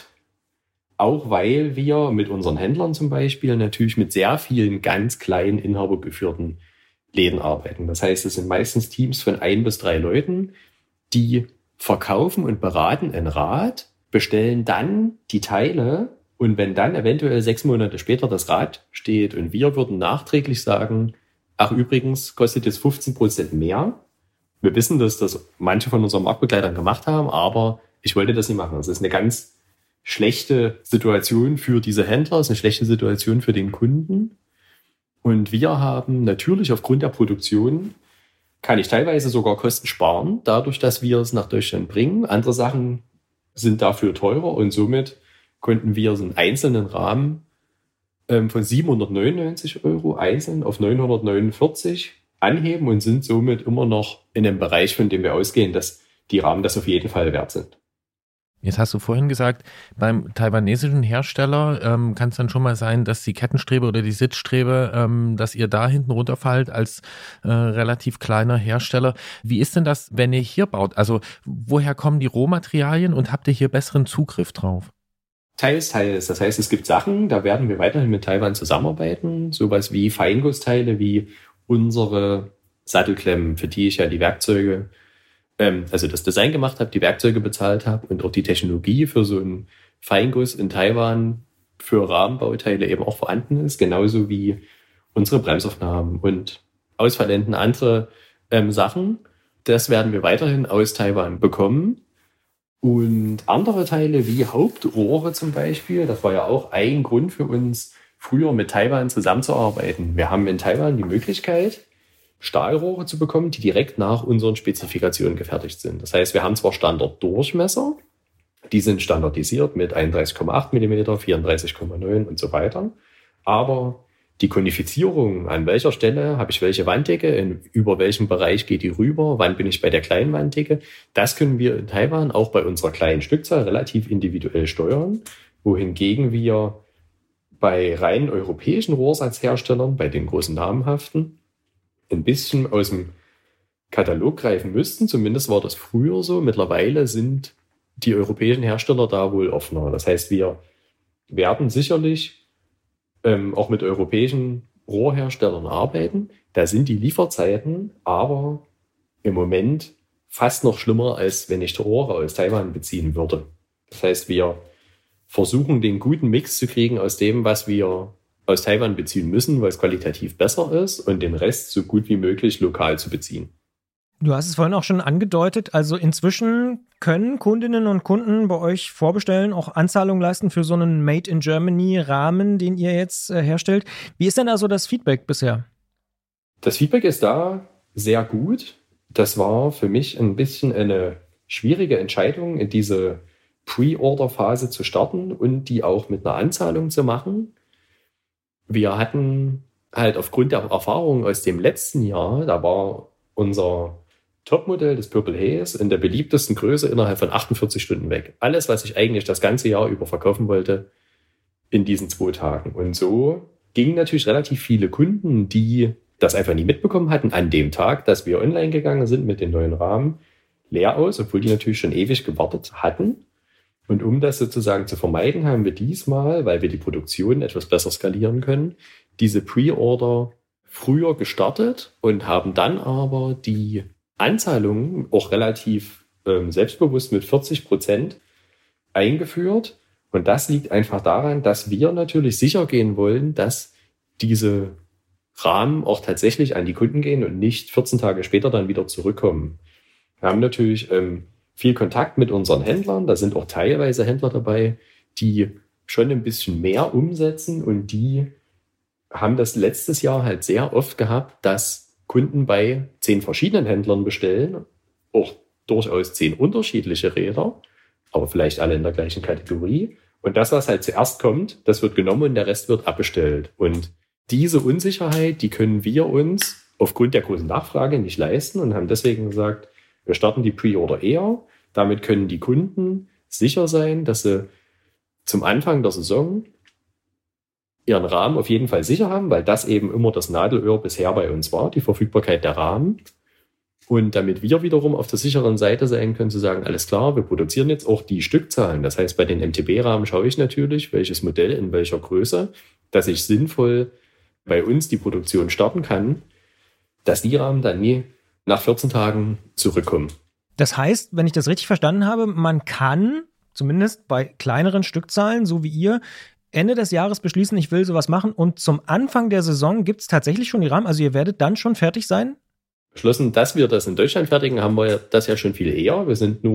Auch weil wir mit unseren Händlern zum Beispiel natürlich mit sehr vielen ganz kleinen inhabergeführten Läden arbeiten. Das heißt, es sind meistens Teams von 1 bis 3 Leuten, die verkaufen und beraten ein Rad, bestellen dann die Teile und wenn dann eventuell 6 Monate später das Rad steht und wir würden nachträglich sagen, ach übrigens kostet jetzt 15% mehr. Wir wissen, dass das manche von unseren Marktbegleitern gemacht haben, aber ich wollte das nicht machen. Das ist eine ganz schlechte Situation für diese Händler, ist eine schlechte Situation für den Kunden. Und wir haben natürlich aufgrund der Produktion, kann ich teilweise sogar Kosten sparen, dadurch, dass wir es nach Deutschland bringen. Andere Sachen sind dafür teurer und somit konnten wir so einen einzelnen Rahmen von 799 € einzeln auf 949 anheben und sind somit immer noch in einem Bereich, von dem wir ausgehen, dass die Rahmen das auf jeden Fall wert sind. Jetzt hast du vorhin gesagt, beim taiwanesischen Hersteller kann es dann schon mal sein, dass die Kettenstrebe oder die Sitzstrebe, dass ihr da hinten runterfallt als relativ kleiner Hersteller. Wie ist denn das, wenn ihr hier baut? Also woher kommen die Rohmaterialien und habt ihr hier besseren Zugriff drauf? Teils. Das heißt, es gibt Sachen, da werden wir weiterhin mit Taiwan zusammenarbeiten. Sowas wie Feingussteile, wie unsere Sattelklemmen, für die ich ja die Werkzeuge also das Design gemacht habe, die Werkzeuge bezahlt habe und auch die Technologie für so einen Feinguss in Taiwan für Rahmenbauteile eben auch vorhanden ist, genauso wie unsere Bremsaufnahmen und Ausfallenden, andere Sachen. Das werden wir weiterhin aus Taiwan bekommen. Und andere Teile wie Hauptrohre zum Beispiel, das war ja auch ein Grund für uns, früher mit Taiwan zusammenzuarbeiten. Wir haben in Taiwan die Möglichkeit, Stahlrohre zu bekommen, die direkt nach unseren Spezifikationen gefertigt sind. Das heißt, wir haben zwar Standarddurchmesser, die sind standardisiert mit 31,8 mm, 34,9 und so weiter, aber die Konifizierung, an welcher Stelle habe ich welche Wanddicke, über welchen Bereich geht die rüber, wann bin ich bei der kleinen Wanddicke, das können wir in Taiwan auch bei unserer kleinen Stückzahl relativ individuell steuern, wohingegen wir bei rein europäischen Rohrsatzherstellern, bei den großen namhaften, ein bisschen aus dem Katalog greifen müssten. Zumindest war das früher so. Mittlerweile sind die europäischen Hersteller da wohl offener. Das heißt, wir werden sicherlich auch mit europäischen Rohrherstellern arbeiten. Da sind die Lieferzeiten aber im Moment fast noch schlimmer, als wenn ich Rohre aus Taiwan beziehen würde. Das heißt, wir versuchen, den guten Mix zu kriegen aus dem, was wir aus Taiwan beziehen müssen, weil es qualitativ besser ist, und den Rest so gut wie möglich lokal zu beziehen. Du hast es vorhin auch schon angedeutet, also inzwischen können Kundinnen und Kunden bei euch vorbestellen, auch Anzahlungen leisten für so einen Made-in-Germany-Rahmen, den ihr jetzt herstellt. Wie ist denn also das Feedback bisher? Das Feedback ist da sehr gut. Das war für mich ein bisschen eine schwierige Entscheidung, in diese Pre-Order-Phase zu starten und die auch mit einer Anzahlung zu machen. Wir hatten halt aufgrund der Erfahrung aus dem letzten Jahr, da war unser Topmodell des Purple Haze in der beliebtesten Größe innerhalb von 48 Stunden weg. Alles, was ich eigentlich das ganze Jahr über verkaufen wollte, in diesen 2 Tagen. Und so gingen natürlich relativ viele Kunden, die das einfach nie mitbekommen hatten, an dem Tag, dass wir online gegangen sind mit den neuen Rahmen, leer aus, obwohl die natürlich schon ewig gewartet hatten. Und um das sozusagen zu vermeiden, haben wir diesmal, weil wir die Produktion etwas besser skalieren können, diese Pre-Order früher gestartet und haben dann aber die Anzahlungen auch relativ selbstbewusst mit 40% eingeführt. Und das liegt einfach daran, dass wir natürlich sicher gehen wollen, dass diese Rahmen auch tatsächlich an die Kunden gehen und nicht 14 Tage später dann wieder zurückkommen. Wir haben natürlich viel Kontakt mit unseren Händlern. Da sind auch teilweise Händler dabei, die schon ein bisschen mehr umsetzen, und die haben das letztes Jahr halt sehr oft gehabt, dass Kunden bei 10 verschiedenen Händlern bestellen, auch durchaus 10 unterschiedliche Räder, aber vielleicht alle in der gleichen Kategorie. Und das, was halt zuerst kommt, das wird genommen und der Rest wird abbestellt. Und diese Unsicherheit, die können wir uns aufgrund der großen Nachfrage nicht leisten und haben deswegen gesagt, wir starten die Pre-Order eher. Damit können die Kunden sicher sein, dass sie zum Anfang der Saison ihren Rahmen auf jeden Fall sicher haben, weil das eben immer das Nadelöhr bisher bei uns war, die Verfügbarkeit der Rahmen. Und damit wir wiederum auf der sicheren Seite sein können, zu sagen, alles klar, wir produzieren jetzt auch die Stückzahlen. Das heißt, bei den MTB-Rahmen schaue ich natürlich, welches Modell in welcher Größe, dass ich sinnvoll bei uns die Produktion starten kann, dass die Rahmen dann nie nach 14 Tagen zurückkommen. Das heißt, wenn ich das richtig verstanden habe, man kann zumindest bei kleineren Stückzahlen, so wie ihr, Ende des Jahres beschließen, ich will sowas machen, und zum Anfang der Saison gibt es tatsächlich schon die Rahmen, also ihr werdet dann schon fertig sein? Beschlossen, dass wir das in Deutschland fertigen, haben wir das ja schon viel eher.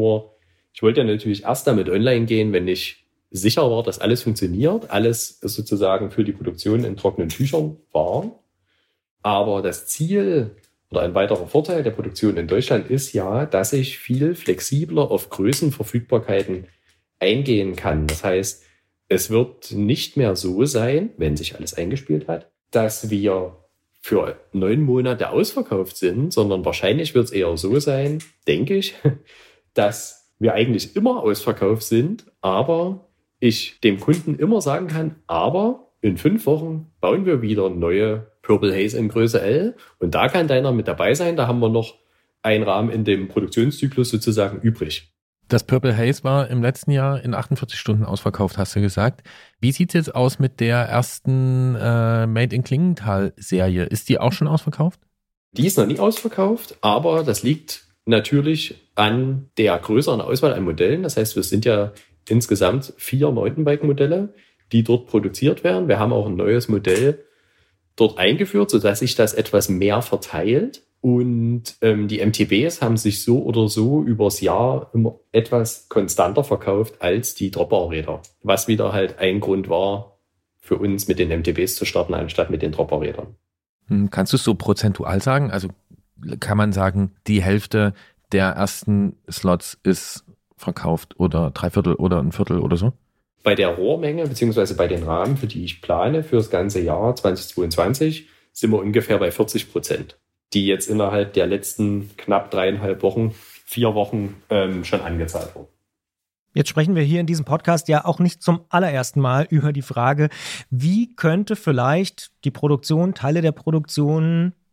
Ich wollte ja natürlich erst damit online gehen, wenn ich sicher war, dass alles funktioniert, alles sozusagen für die Produktion in trockenen Tüchern war. Aber das Ziel oder ein weiterer Vorteil der Produktion in Deutschland ist ja, dass ich viel flexibler auf Größenverfügbarkeiten eingehen kann. Das heißt, es wird nicht mehr so sein, wenn sich alles eingespielt hat, dass wir für 9 Monate ausverkauft sind, sondern wahrscheinlich wird es eher so sein, denke ich, dass wir eigentlich immer ausverkauft sind, aber ich dem Kunden immer sagen kann, aber in 5 Wochen bauen wir wieder neue Purple Haze in Größe L und da kann deiner mit dabei sein, da haben wir noch einen Rahmen in dem Produktionszyklus sozusagen übrig. Das Purple Haze war im letzten Jahr in 48 Stunden ausverkauft, hast du gesagt. Wie sieht es jetzt aus mit der ersten Made in Klingenthal-Serie? Ist die auch schon ausverkauft? Die ist noch nie ausverkauft, aber das liegt natürlich an der größeren Auswahl an Modellen. Das heißt, wir sind ja insgesamt 4 Mountainbike-Modelle, die dort produziert werden. Wir haben auch ein neues Modell dort eingeführt, sodass sich das etwas mehr verteilt. Und die MTBs haben sich so oder so übers Jahr immer etwas konstanter verkauft als die Dropperräder. Was wieder halt ein Grund war, für uns mit den MTBs zu starten, anstatt mit den Dropperrädern. Kannst du es so prozentual sagen? Also kann man sagen, die Hälfte der ersten Slots ist verkauft oder 3/4 oder 1/4 oder so? Bei der Rohrmenge beziehungsweise bei den Rahmen, für die ich plane für das ganze Jahr 2022, sind wir ungefähr bei 40%. Die jetzt innerhalb der letzten knapp 3,5 Wochen, 4 Wochen schon angezahlt wurden. Jetzt sprechen wir hier in diesem Podcast ja auch nicht zum allerersten Mal über die Frage, wie könnte vielleicht die Produktion, Teile der Produktion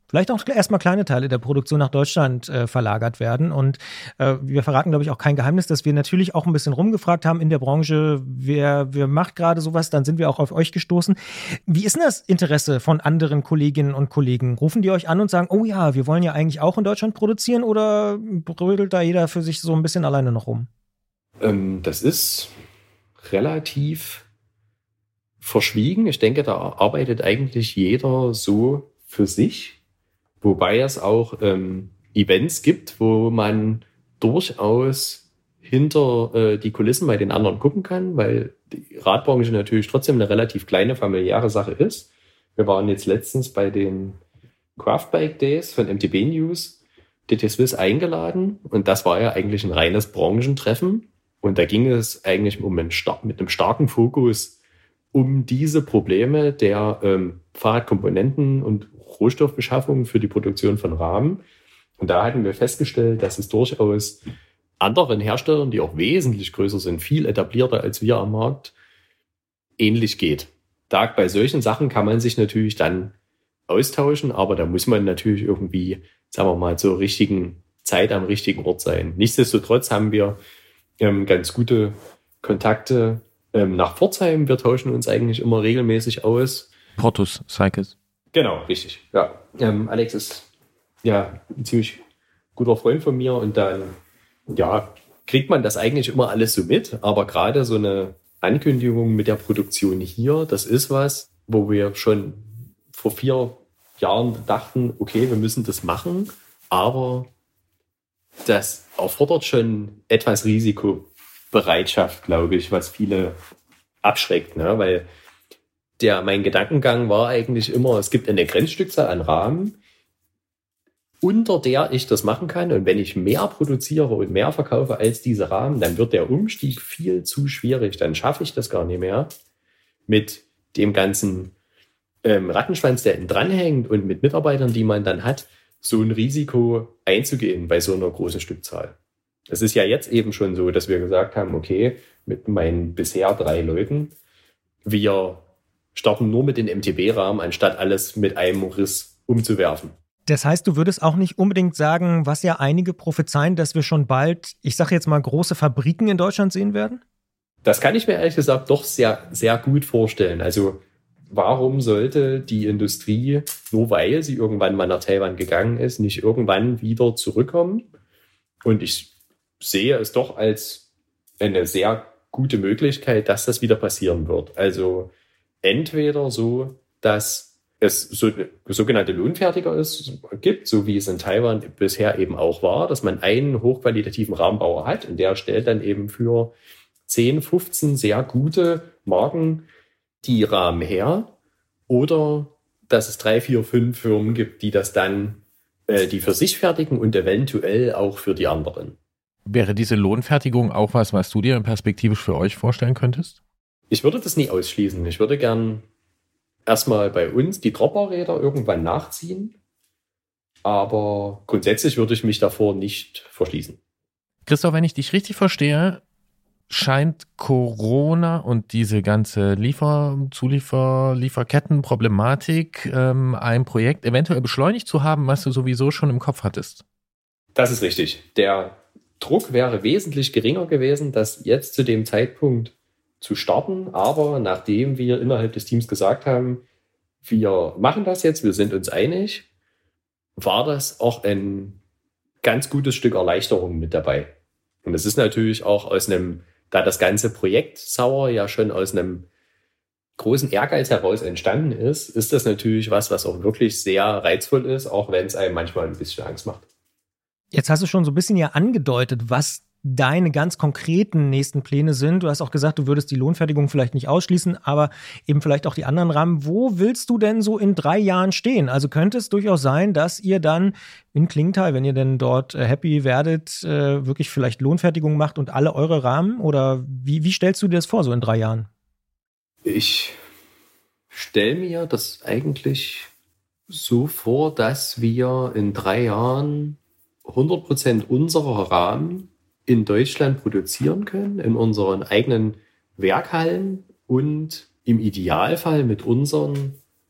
vielleicht auch erstmal kleine Teile der Produktion nach Deutschland verlagert werden. Und wir verraten, glaube ich, auch kein Geheimnis, dass wir natürlich auch ein bisschen rumgefragt haben in der Branche, wer macht gerade sowas, dann sind wir auch auf euch gestoßen. Wie ist denn das Interesse von anderen Kolleginnen und Kollegen? Rufen die euch an und sagen, oh ja, wir wollen ja eigentlich auch in Deutschland produzieren, oder brödelt da jeder für sich so ein bisschen alleine noch rum? Das ist relativ verschwiegen. Ich denke, da arbeitet eigentlich jeder so für sich. Wobei es auch Events gibt, wo man durchaus hinter die Kulissen bei den anderen gucken kann, weil die Radbranche natürlich trotzdem eine relativ kleine familiäre Sache ist. Wir waren jetzt letztens bei den Craft Bike Days von MTB News, DT Swiss eingeladen, und das war ja eigentlich ein reines Branchentreffen, und da ging es eigentlich mit einem starken Fokus um diese Probleme der Fahrradkomponenten und Rohstoffbeschaffung für die Produktion von Rahmen. Und da hatten wir festgestellt, dass es durchaus anderen Herstellern, die auch wesentlich größer sind, viel etablierter als wir am Markt, ähnlich geht. Da bei solchen Sachen kann man sich natürlich dann austauschen, aber da muss man natürlich irgendwie, sagen wir mal, zur richtigen Zeit am richtigen Ort sein. Nichtsdestotrotz haben wir ganz gute Kontakte nach Pforzheim. Wir tauschen uns eigentlich immer regelmäßig aus. Portus Cycles. Genau, richtig. Ja, Alex ist ja ein ziemlich guter Freund von mir, und dann kriegt man das eigentlich immer alles so mit. Aber gerade so eine Ankündigung mit der Produktion hier, das ist was, wo wir schon vor 4 Jahren dachten, okay, wir müssen das machen, aber das erfordert schon etwas Risikobereitschaft, glaube ich, was viele abschreckt, ne? Weil mein Gedankengang war eigentlich immer, es gibt eine Grenzstückzahl an Rahmen, unter der ich das machen kann, und wenn ich mehr produziere und mehr verkaufe als diese Rahmen, dann wird der Umstieg viel zu schwierig, dann schaffe ich das gar nicht mehr mit dem ganzen Rattenschwanz, der hinten dranhängt, und mit Mitarbeitern, die man dann hat, so ein Risiko einzugehen bei so einer großen Stückzahl. Es ist ja jetzt eben schon so, dass wir gesagt haben, okay, mit meinen bisher 3 Leuten, wir starten nur mit den MTB-Rahmen, anstatt alles mit einem Riss umzuwerfen. Das heißt, du würdest auch nicht unbedingt sagen, was ja einige prophezeien, dass wir schon bald, ich sage jetzt mal, große Fabriken in Deutschland sehen werden? Das kann ich mir ehrlich gesagt doch sehr, sehr gut vorstellen. Also warum sollte die Industrie, nur weil sie irgendwann mal nach Taiwan gegangen ist, nicht irgendwann wieder zurückkommen? Und ich sehe es doch als eine sehr gute Möglichkeit, dass das wieder passieren wird. Also entweder so, dass es so sogenannte Lohnfertiger gibt, so wie es in Taiwan bisher eben auch war, dass man einen hochqualitativen Rahmenbauer hat, und der stellt dann eben für 10, 15 sehr gute Marken die Rahmen her, oder dass es 3, 4, 5 Firmen gibt, die das dann, die für sich fertigen und eventuell auch für die anderen. Wäre diese Lohnfertigung auch was du dir perspektivisch für euch vorstellen könntest? Ich würde das nie ausschließen. Ich würde gern erstmal bei uns die Dropperräder irgendwann nachziehen, aber grundsätzlich würde ich mich davor nicht verschließen. Christoph, wenn ich dich richtig verstehe, scheint Corona und diese ganze Lieferkettenproblematik ein Projekt eventuell beschleunigt zu haben, was du sowieso schon im Kopf hattest. Das ist richtig. Der Druck wäre wesentlich geringer gewesen, das jetzt zu dem Zeitpunkt zu starten, aber nachdem wir innerhalb des Teams gesagt haben, wir machen das jetzt, wir sind uns einig, war das auch ein ganz gutes Stück Erleichterung mit dabei. Und es ist natürlich auch da das ganze Projekt Sauer ja schon aus einem großen Ehrgeiz heraus entstanden ist das natürlich was auch wirklich sehr reizvoll ist, auch wenn es einem manchmal ein bisschen Angst macht. Jetzt hast du schon so ein bisschen ja angedeutet, was deine ganz konkreten nächsten Pläne sind. Du hast auch gesagt, du würdest die Lohnfertigung vielleicht nicht ausschließen, aber eben vielleicht auch die anderen Rahmen. Wo willst du denn so in 3 Jahren stehen? Also könnte es durchaus sein, dass ihr dann in Klingenthal, wenn ihr denn dort happy werdet, wirklich vielleicht Lohnfertigung macht und alle eure Rahmen? Oder wie stellst du dir das vor, so in 3 Jahren? Ich stelle mir das eigentlich so vor, dass wir in 3 Jahren 100% unserer Rahmen in Deutschland produzieren können, in unseren eigenen Werkhallen und im Idealfall mit unseren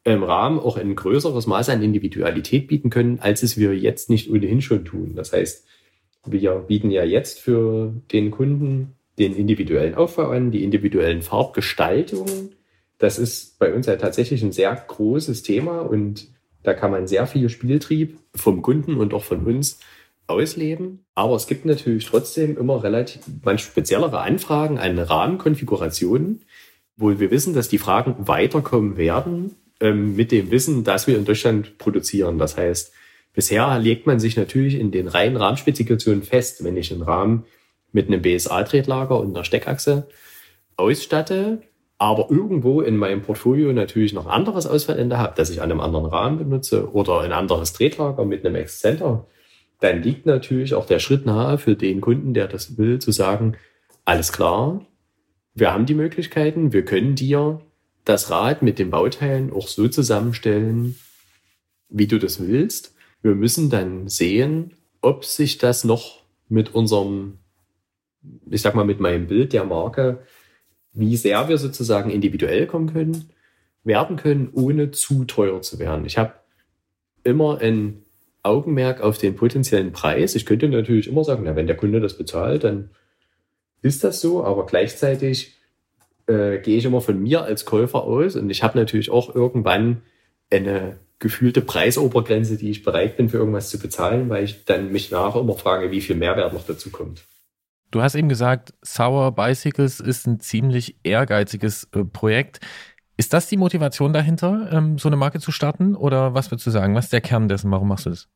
Rahmen auch ein größeres Maß an Individualität bieten können, als es wir jetzt nicht ohnehin schon tun. Das heißt, wir bieten ja jetzt für den Kunden den individuellen Aufbau an, die individuellen Farbgestaltungen. Das ist bei uns ja tatsächlich ein sehr großes Thema und da kann man sehr viel Spieltrieb vom Kunden und auch von uns ausleben. Aber es gibt natürlich trotzdem immer relativ manch speziellere Anfragen an Rahmenkonfigurationen, wo wir wissen, dass die Fragen weiterkommen werden, mit dem Wissen, dass wir in Deutschland produzieren. Das heißt, bisher legt man sich natürlich in den reinen Rahmenspezifikationen fest. Wenn ich einen Rahmen mit einem BSA-Tretlager und einer Steckachse ausstatte, aber irgendwo in meinem Portfolio natürlich noch anderes Ausfallende habe, das ich an einem anderen Rahmen benutze oder ein anderes Tretlager mit einem Exzenter, dann liegt natürlich auch der Schritt nahe für den Kunden, der das will, zu sagen, alles klar, wir haben die Möglichkeiten, wir können dir das Rad mit den Bauteilen auch so zusammenstellen, wie du das willst. Wir müssen dann sehen, ob sich das noch mit unserem, ich sag mal, mit meinem Bild der Marke, wie sehr wir sozusagen individuell werden können, ohne zu teuer zu werden. Ich habe immer ein Augenmerk auf den potenziellen Preis. Ich könnte natürlich immer sagen, na, wenn der Kunde das bezahlt, dann ist das so, aber gleichzeitig gehe ich immer von mir als Käufer aus und ich habe natürlich auch irgendwann eine gefühlte Preisobergrenze, die ich bereit bin, für irgendwas zu bezahlen, weil ich dann mich nachher immer frage, wie viel Mehrwert noch dazu kommt. Du hast eben gesagt, Sour Bicycles ist ein ziemlich ehrgeiziges Projekt. Ist das die Motivation dahinter, so eine Marke zu starten? Oder was würdest du sagen? Was ist der Kern dessen? Warum machst du das?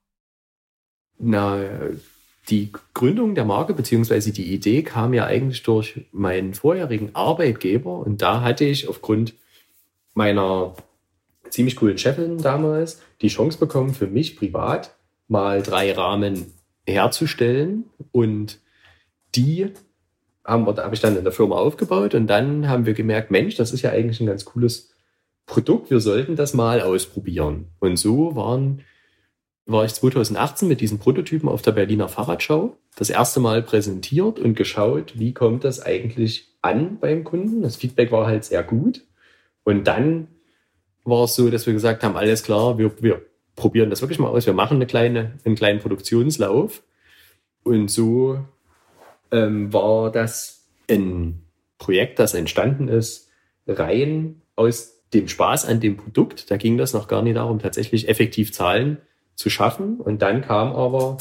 Na, die Gründung der Marke bzw. die Idee kam ja eigentlich durch meinen vorherigen Arbeitgeber. Und da hatte ich aufgrund meiner ziemlich coolen Chefin damals die Chance bekommen, für mich privat mal 3 Rahmen herzustellen. Und die habe ich dann in der Firma aufgebaut. Und dann haben wir gemerkt, Mensch, das ist ja eigentlich ein ganz cooles Produkt. Wir sollten das mal ausprobieren. Und so war ich 2018 mit diesen Prototypen auf der Berliner Fahrradschau das erste Mal präsentiert und geschaut, wie kommt das eigentlich an beim Kunden. Das Feedback war halt sehr gut. Und dann war es so, dass wir gesagt haben, alles klar, wir probieren das wirklich mal aus. Wir machen einen kleinen Produktionslauf. Und so war das ein Projekt, das entstanden ist, rein aus dem Spaß an dem Produkt. Da ging das noch gar nicht darum, tatsächlich effektiv Zahlen zu schaffen. Und dann kam aber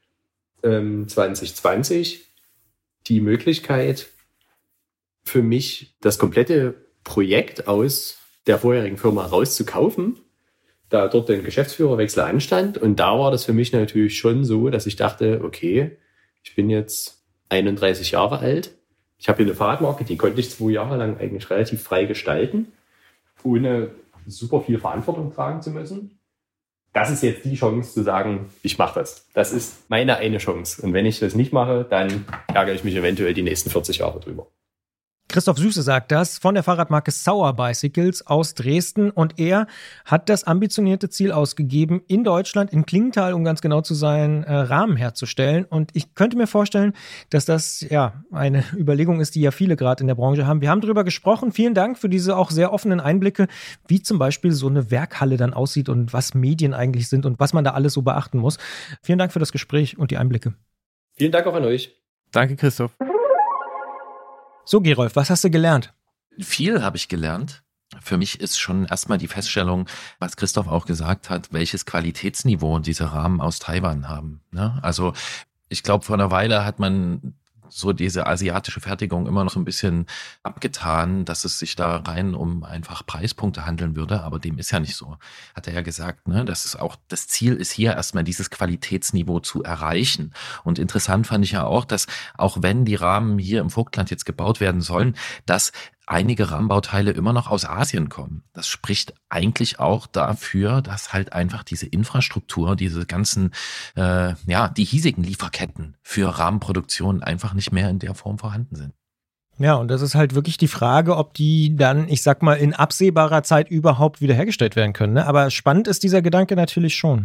2020 die Möglichkeit für mich, das komplette Projekt aus der vorherigen Firma rauszukaufen, da dort ein Geschäftsführerwechsel anstand. Und da war das für mich natürlich schon so, dass ich dachte, okay, ich bin jetzt 31 Jahre alt. Ich habe hier eine Fahrradmarke, die konnte ich 2 Jahre lang eigentlich relativ frei gestalten, ohne super viel Verantwortung tragen zu müssen. Das ist jetzt die Chance zu sagen, ich mache das. Das ist meine eine Chance. Und wenn ich das nicht mache, dann ärgere ich mich eventuell die nächsten 40 Jahre drüber. Christoph Süße sagt das von der Fahrradmarke Sour Bicycles aus Dresden und er hat das ambitionierte Ziel ausgegeben, in Deutschland, in Klingenthal, um ganz genau zu sein, Rahmen herzustellen. Und ich könnte mir vorstellen, dass das ja eine Überlegung ist, die ja viele gerade in der Branche haben. Wir haben darüber gesprochen. Vielen Dank für diese auch sehr offenen Einblicke, wie zum Beispiel so eine Werkhalle dann aussieht und was Medien eigentlich sind und was man da alles so beachten muss. Vielen Dank für das Gespräch und die Einblicke. Vielen Dank auch an euch. Danke, Christoph. So, Gerolf, was hast du gelernt? Viel habe ich gelernt. Für mich ist schon erstmal die Feststellung, was Christoph auch gesagt hat, welches Qualitätsniveau diese Rahmen aus Taiwan haben. Ne? Also ich glaube, vor einer Weile hat man so diese asiatische Fertigung immer noch so ein bisschen abgetan, dass es sich da rein um einfach Preispunkte handeln würde, aber dem ist ja nicht so. Hat er ja gesagt, ne? Das ist auch, das Ziel ist hier erstmal dieses Qualitätsniveau zu erreichen. Und interessant fand ich ja auch, dass auch wenn die Rahmen hier im Vogtland jetzt gebaut werden sollen, dass einige Rahmenbauteile immer noch aus Asien kommen. Das spricht eigentlich auch dafür, dass halt einfach diese Infrastruktur, diese ganzen, die hiesigen Lieferketten für Rahmenproduktion einfach nicht mehr in der Form vorhanden sind. Ja, und das ist halt wirklich die Frage, ob die dann, ich sag mal, in absehbarer Zeit überhaupt wiederhergestellt werden können. Ne? Aber spannend ist dieser Gedanke natürlich schon.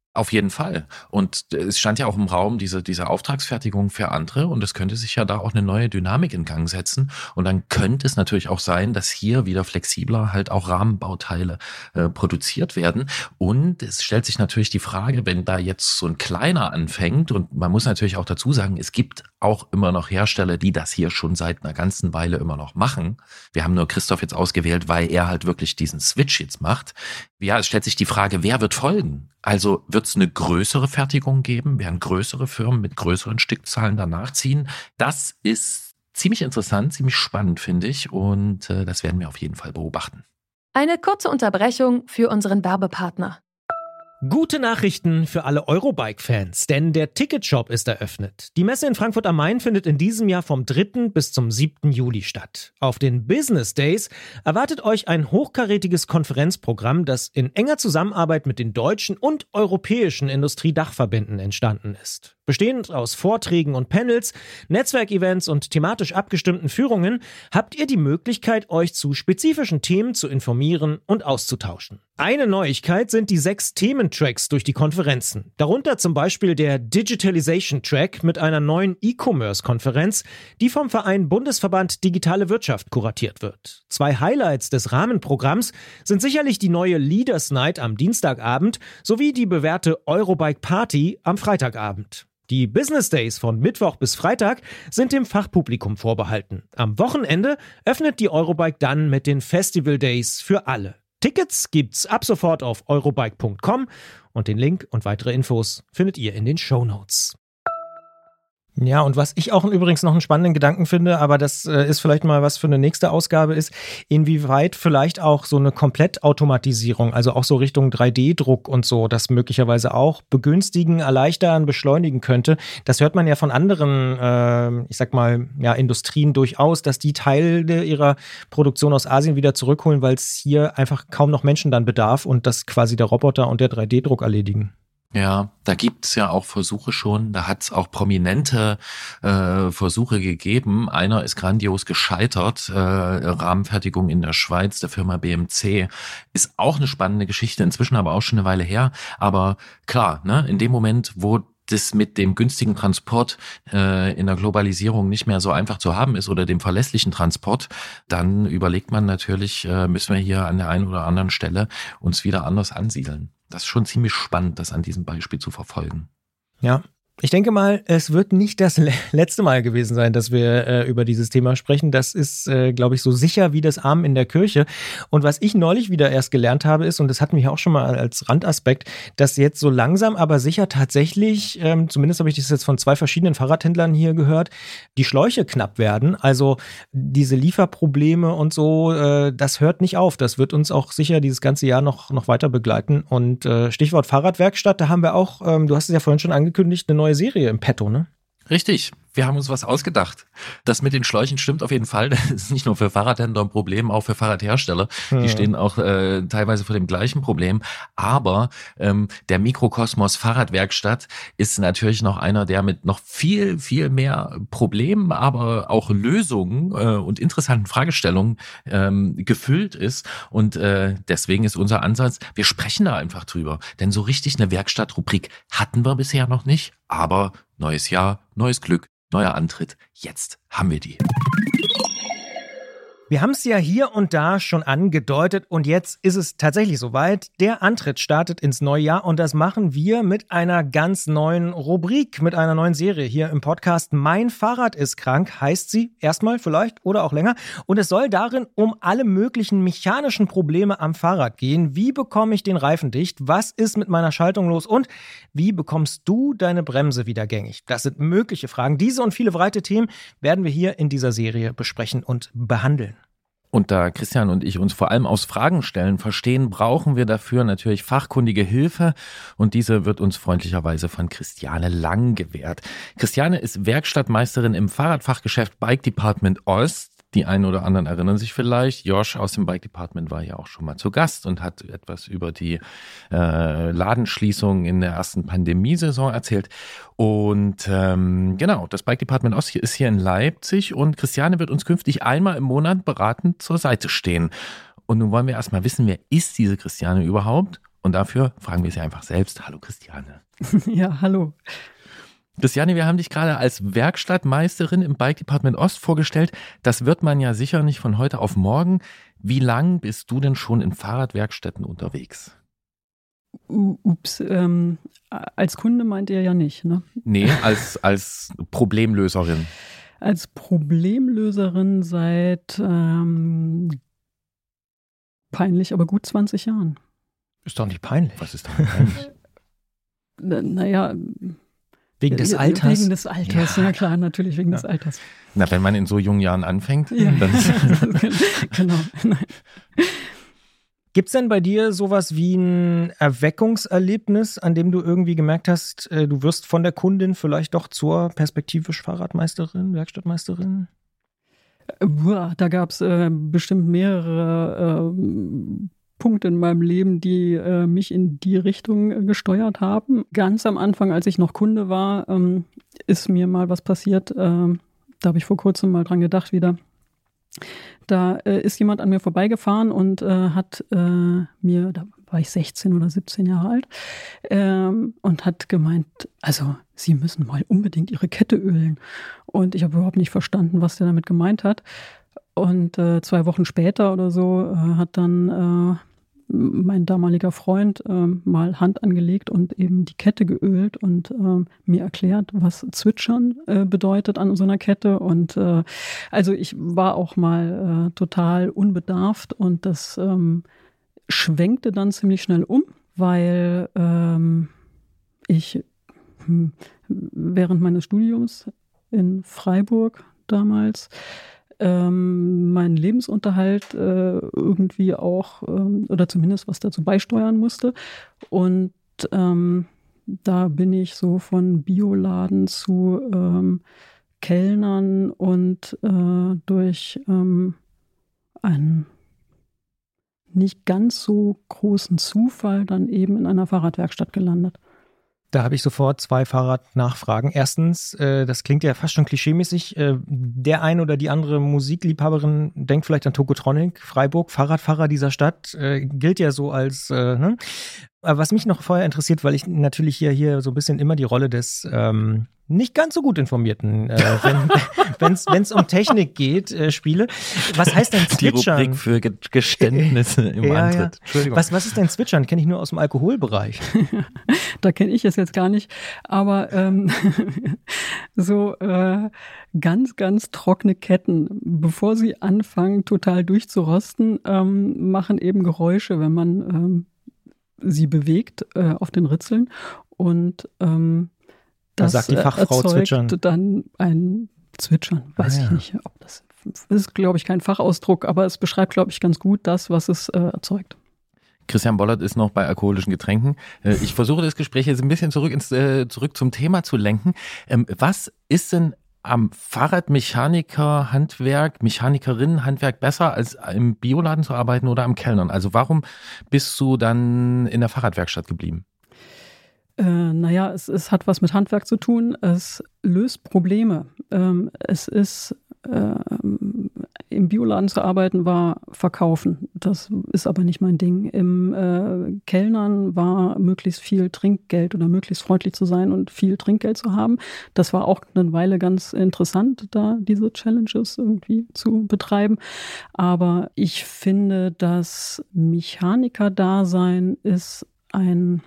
Auf jeden Fall. Und es stand ja auch im Raum diese Auftragsfertigung für andere und es könnte sich ja da auch eine neue Dynamik in Gang setzen. Und dann könnte es natürlich auch sein, dass hier wieder flexibler halt auch Rahmenbauteile produziert werden. Und es stellt sich natürlich die Frage, wenn da jetzt so ein kleiner anfängt, und man muss natürlich auch dazu sagen, es gibt auch immer noch Hersteller, die das hier schon seit einer ganzen Weile immer noch machen. Wir haben nur Christoph jetzt ausgewählt, weil er halt wirklich diesen Switch jetzt macht. Ja, es stellt sich die Frage, wer wird folgen? Also wird es eine größere Fertigung geben? Werden größere Firmen mit größeren Stückzahlen danach ziehen? Das ist ziemlich interessant, ziemlich spannend, finde ich. Und das werden wir auf jeden Fall beobachten. Eine kurze Unterbrechung für unseren Werbepartner. Gute Nachrichten für alle Eurobike-Fans, denn der Ticketshop ist eröffnet. Die Messe in Frankfurt am Main findet in diesem Jahr vom 3. bis zum 7. Juli statt. Auf den Business Days erwartet euch ein hochkarätiges Konferenzprogramm, das in enger Zusammenarbeit mit den deutschen und europäischen Industriedachverbänden entstanden ist. Bestehend aus Vorträgen und Panels, Netzwerkevents und thematisch abgestimmten Führungen habt ihr die Möglichkeit, euch zu spezifischen Themen zu informieren und auszutauschen. Eine Neuigkeit sind die 6 Thementracks durch die Konferenzen. Darunter zum Beispiel der Digitalization Track mit einer neuen E-Commerce-Konferenz, die vom Verein Bundesverband Digitale Wirtschaft kuratiert wird. 2 Highlights des Rahmenprogramms sind sicherlich die neue Leaders Night am Dienstagabend sowie die bewährte Eurobike Party am Freitagabend. Die Business Days von Mittwoch bis Freitag sind dem Fachpublikum vorbehalten. Am Wochenende öffnet die Eurobike dann mit den Festival Days für alle. Tickets gibt's ab sofort auf eurobike.com und den Link und weitere Infos findet ihr in den Shownotes. Ja, und was ich auch übrigens noch einen spannenden Gedanken finde, aber das ist vielleicht mal was für eine nächste Ausgabe, ist, inwieweit vielleicht auch so eine Komplettautomatisierung, also auch so Richtung 3D-Druck und so, das möglicherweise auch begünstigen, erleichtern, beschleunigen könnte. Das hört man ja von anderen, ich sag mal, ja, Industrien durchaus, dass die Teile ihrer Produktion aus Asien wieder zurückholen, weil es hier einfach kaum noch Menschen dann bedarf und das quasi der Roboter und der 3D-Druck erledigen. Ja, da gibt's ja auch Versuche schon, da hat's auch prominente Versuche gegeben. Einer ist grandios gescheitert, Rahmenfertigung in der Schweiz, der Firma BMC. Ist auch eine spannende Geschichte, inzwischen aber auch schon eine Weile her. Aber klar, ne, in dem Moment, wo das mit dem günstigen Transport in der Globalisierung nicht mehr so einfach zu haben ist oder dem verlässlichen Transport, dann überlegt man natürlich, müssen wir hier an der einen oder anderen Stelle uns wieder anders ansiedeln. Das ist schon ziemlich spannend, das an diesem Beispiel zu verfolgen. Ja. Ich denke mal, es wird nicht das letzte Mal gewesen sein, dass wir über dieses Thema sprechen. Das ist, glaube ich, so sicher wie das Amen in der Kirche. Und was ich neulich wieder erst gelernt habe, ist, und das hatten wir ja auch schon mal als Randaspekt, dass jetzt so langsam, aber sicher tatsächlich, zumindest habe ich das jetzt von 2 verschiedenen Fahrradhändlern hier gehört, die Schläuche knapp werden. Also diese Lieferprobleme und so, das hört nicht auf. Das wird uns auch sicher dieses ganze Jahr noch weiter begleiten. Und Stichwort Fahrradwerkstatt, da haben wir auch, du hast es ja vorhin schon angekündigt, eine neue Serie im Petto, ne? Richtig, wir haben uns was ausgedacht. Das mit den Schläuchen stimmt auf jeden Fall. Das ist nicht nur für Fahrradhändler ein Problem, auch für Fahrradhersteller. Die stehen auch teilweise vor dem gleichen Problem. Aber der Mikrokosmos Fahrradwerkstatt ist natürlich noch einer, der mit noch viel, viel mehr Problemen, aber auch Lösungen und interessanten Fragestellungen gefüllt ist. Und deswegen ist unser Ansatz, wir sprechen da einfach drüber. Denn so richtig eine Werkstattrubrik hatten wir bisher noch nicht. Aber neues Jahr, neues Glück, neuer Antritt. Jetzt haben wir die. Wir haben es ja hier und da schon angedeutet und jetzt ist es tatsächlich soweit. Der Antritt startet ins neue Jahr und das machen wir mit einer ganz neuen Rubrik, mit einer neuen Serie hier im Podcast. Mein Fahrrad ist krank, heißt sie erstmal vielleicht oder auch länger. Und es soll darin um alle möglichen mechanischen Probleme am Fahrrad gehen. Wie bekomme ich den Reifen dicht? Was ist mit meiner Schaltung los? Und wie bekommst du deine Bremse wieder gängig? Das sind mögliche Fragen. Diese und viele weitere Themen werden wir hier in dieser Serie besprechen und behandeln. Und da Christian und ich uns vor allem aus Fragen stellen verstehen, brauchen wir dafür natürlich fachkundige Hilfe und diese wird uns freundlicherweise von Christiane Lang gewährt. Christiane ist Werkstattmeisterin im Fahrradfachgeschäft Bike Department Ost. Die einen oder anderen erinnern sich vielleicht, Josh aus dem Bike Department war ja auch schon mal zu Gast und hat etwas über die Ladenschließung in der ersten Pandemiesaison erzählt. Und genau, das Bike Department Ost ist hier in Leipzig und Christiane wird uns künftig einmal im Monat beratend zur Seite stehen. Und nun wollen wir erstmal wissen, wer ist diese Christiane überhaupt Und dafür fragen wir sie einfach selbst. Hallo Christiane. Ja, hallo. Christiane, wir haben dich gerade als Werkstattmeisterin im Bike Department Ost vorgestellt. Das wird man ja sicher nicht von heute auf morgen. Wie lang bist du denn schon in Fahrradwerkstätten unterwegs? Ups, als Kunde meint ihr ja nicht, ne? Nee, als Problemlöserin. Als Problemlöserin seit peinlich, aber gut 20 Jahren. Ist doch nicht peinlich. Was ist da peinlich? Naja. Wegen des Alters? Wegen des Alters, ja klar, natürlich wegen des Alters. Na, wenn man in so jungen Jahren anfängt, ja. dann... Genau. Nein. Gibt es denn bei dir sowas wie ein Erweckungserlebnis, an dem du irgendwie gemerkt hast, du wirst von der Kundin vielleicht doch zur perspektivisch Fahrradmeisterin, Werkstattmeisterin? Da gab es bestimmt mehrere Punkte in meinem Leben, die mich in die Richtung gesteuert haben. Ganz am Anfang, als ich noch Kunde war, ist mir mal was passiert. Da habe ich vor kurzem mal dran gedacht wieder. Da ist jemand an mir vorbeigefahren und hat mir, da war ich 16 oder 17 Jahre alt, und hat gemeint, also Sie müssen mal unbedingt Ihre Kette ölen. Und ich habe überhaupt nicht verstanden, was der damit gemeint hat. Und 2 Wochen später oder so hat dann mein damaliger Freund mal Hand angelegt und eben die Kette geölt und mir erklärt, was Zwitschern bedeutet an so einer Kette. Und also ich war auch mal total unbedarft und das schwenkte dann ziemlich schnell um, weil ich während meines Studiums in Freiburg damals meinen Lebensunterhalt irgendwie auch oder zumindest was dazu beisteuern musste. Und da bin ich so von Bioladen zu Kellnern und durch einen nicht ganz so großen Zufall dann eben in einer Fahrradwerkstatt gelandet. Da habe ich sofort 2 Fahrradnachfragen. Erstens, das klingt ja fast schon klischeemäßig, der ein oder die andere Musikliebhaberin denkt vielleicht an Tokotronic, Freiburg, Fahrradfahrer dieser Stadt, gilt ja so als, ne? Aber was mich noch vorher interessiert, weil ich natürlich hier so ein bisschen immer die Rolle des nicht ganz so gut informierten, wenn es um Technik geht, spiele. Was heißt denn Zwitschern? Die Rubrik für Geständnisse im Antritt. Ja. Entschuldigung. Was ist denn Zwitschern? Kenne ich nur aus dem Alkoholbereich. Da kenne ich es jetzt gar nicht. Aber so ganz, ganz trockene Ketten, bevor sie anfangen, total durchzurosten, machen eben Geräusche, wenn man sie bewegt auf den Ritzeln. Und das sagt die Fachfrau erzeugt Zwitschern. Dann ein Zwitschern. Weiß ich nicht, ob das ist, glaube ich, kein Fachausdruck, aber es beschreibt, glaube ich, ganz gut das, was es erzeugt. Christian Bollert ist noch bei alkoholischen Getränken. Ich versuche das Gespräch jetzt ein bisschen zurück zum Thema zu lenken. Was ist denn am Fahrradmechaniker-Handwerk, Mechanikerinnen-Handwerk besser, als im Bioladen zu arbeiten oder am Kellnern? Also warum bist du dann in der Fahrradwerkstatt geblieben? Naja, es hat was mit Handwerk zu tun. Es löst Probleme. Es ist, im Bioladen zu arbeiten war verkaufen. Das ist aber nicht mein Ding. Im Kellnern war möglichst viel Trinkgeld oder möglichst freundlich zu sein und viel Trinkgeld zu haben. Das war auch eine Weile ganz interessant, da diese Challenges irgendwie zu betreiben. Aber ich finde, das Mechaniker-Dasein ist ein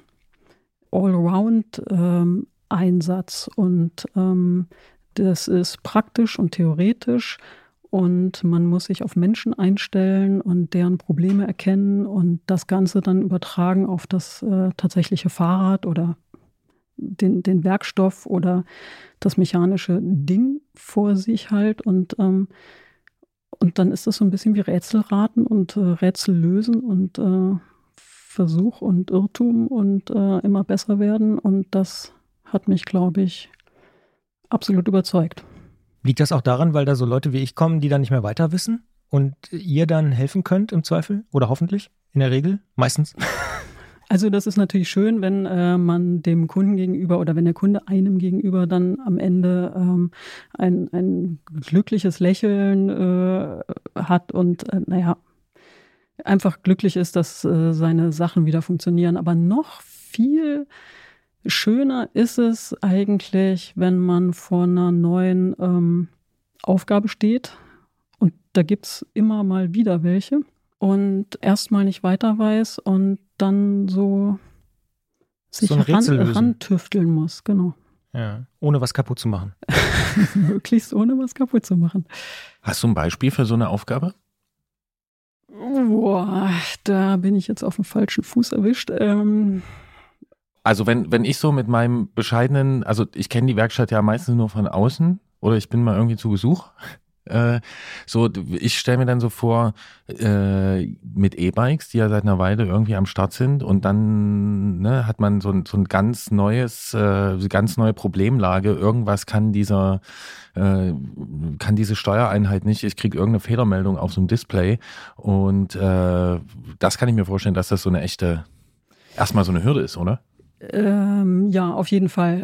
Allround-Einsatz und das ist praktisch und theoretisch und man muss sich auf Menschen einstellen und deren Probleme erkennen und das Ganze dann übertragen auf das tatsächliche Fahrrad oder den Werkstoff oder das mechanische Ding vor sich halt und dann ist das so ein bisschen wie Rätselraten und Rätsel lösen und Versuch und Irrtum und immer besser werden. Und das hat mich, glaube ich, absolut überzeugt. Liegt das auch daran, weil da so Leute wie ich kommen, die dann nicht mehr weiter wissen und ihr dann helfen könnt im Zweifel? Oder hoffentlich? In der Regel? Meistens? Also das ist natürlich schön, wenn man dem Kunden gegenüber oder wenn der Kunde einem gegenüber dann am Ende ein glückliches Lächeln hat und naja, einfach glücklich ist, dass seine Sachen wieder funktionieren. Aber noch viel schöner ist es eigentlich, wenn man vor einer neuen Aufgabe steht. Und da gibt es immer mal wieder welche. Und erstmal nicht weiter weiß und dann so sich So ein Rätsel lösen. rantüfteln muss. Genau. Ja, ohne was kaputt zu machen. Möglichst ohne was kaputt zu machen. Hast du ein Beispiel für so eine Aufgabe? Boah, da bin ich jetzt auf dem falschen Fuß erwischt. Also wenn ich so mit meinem bescheidenen, also ich kenne die Werkstatt ja meistens nur von außen oder ich bin mal irgendwie zu Besuch. Ich stelle mir dann so vor, mit E-Bikes, die ja seit einer Weile irgendwie am Start sind und dann hat man so ein ganz neue Problemlage. Irgendwas kann diese Steuereinheit nicht. Ich kriege irgendeine Fehlermeldung auf so einem Display und das kann ich mir vorstellen, dass das so eine echte, erstmal so eine Hürde ist, oder? Ja, auf jeden Fall.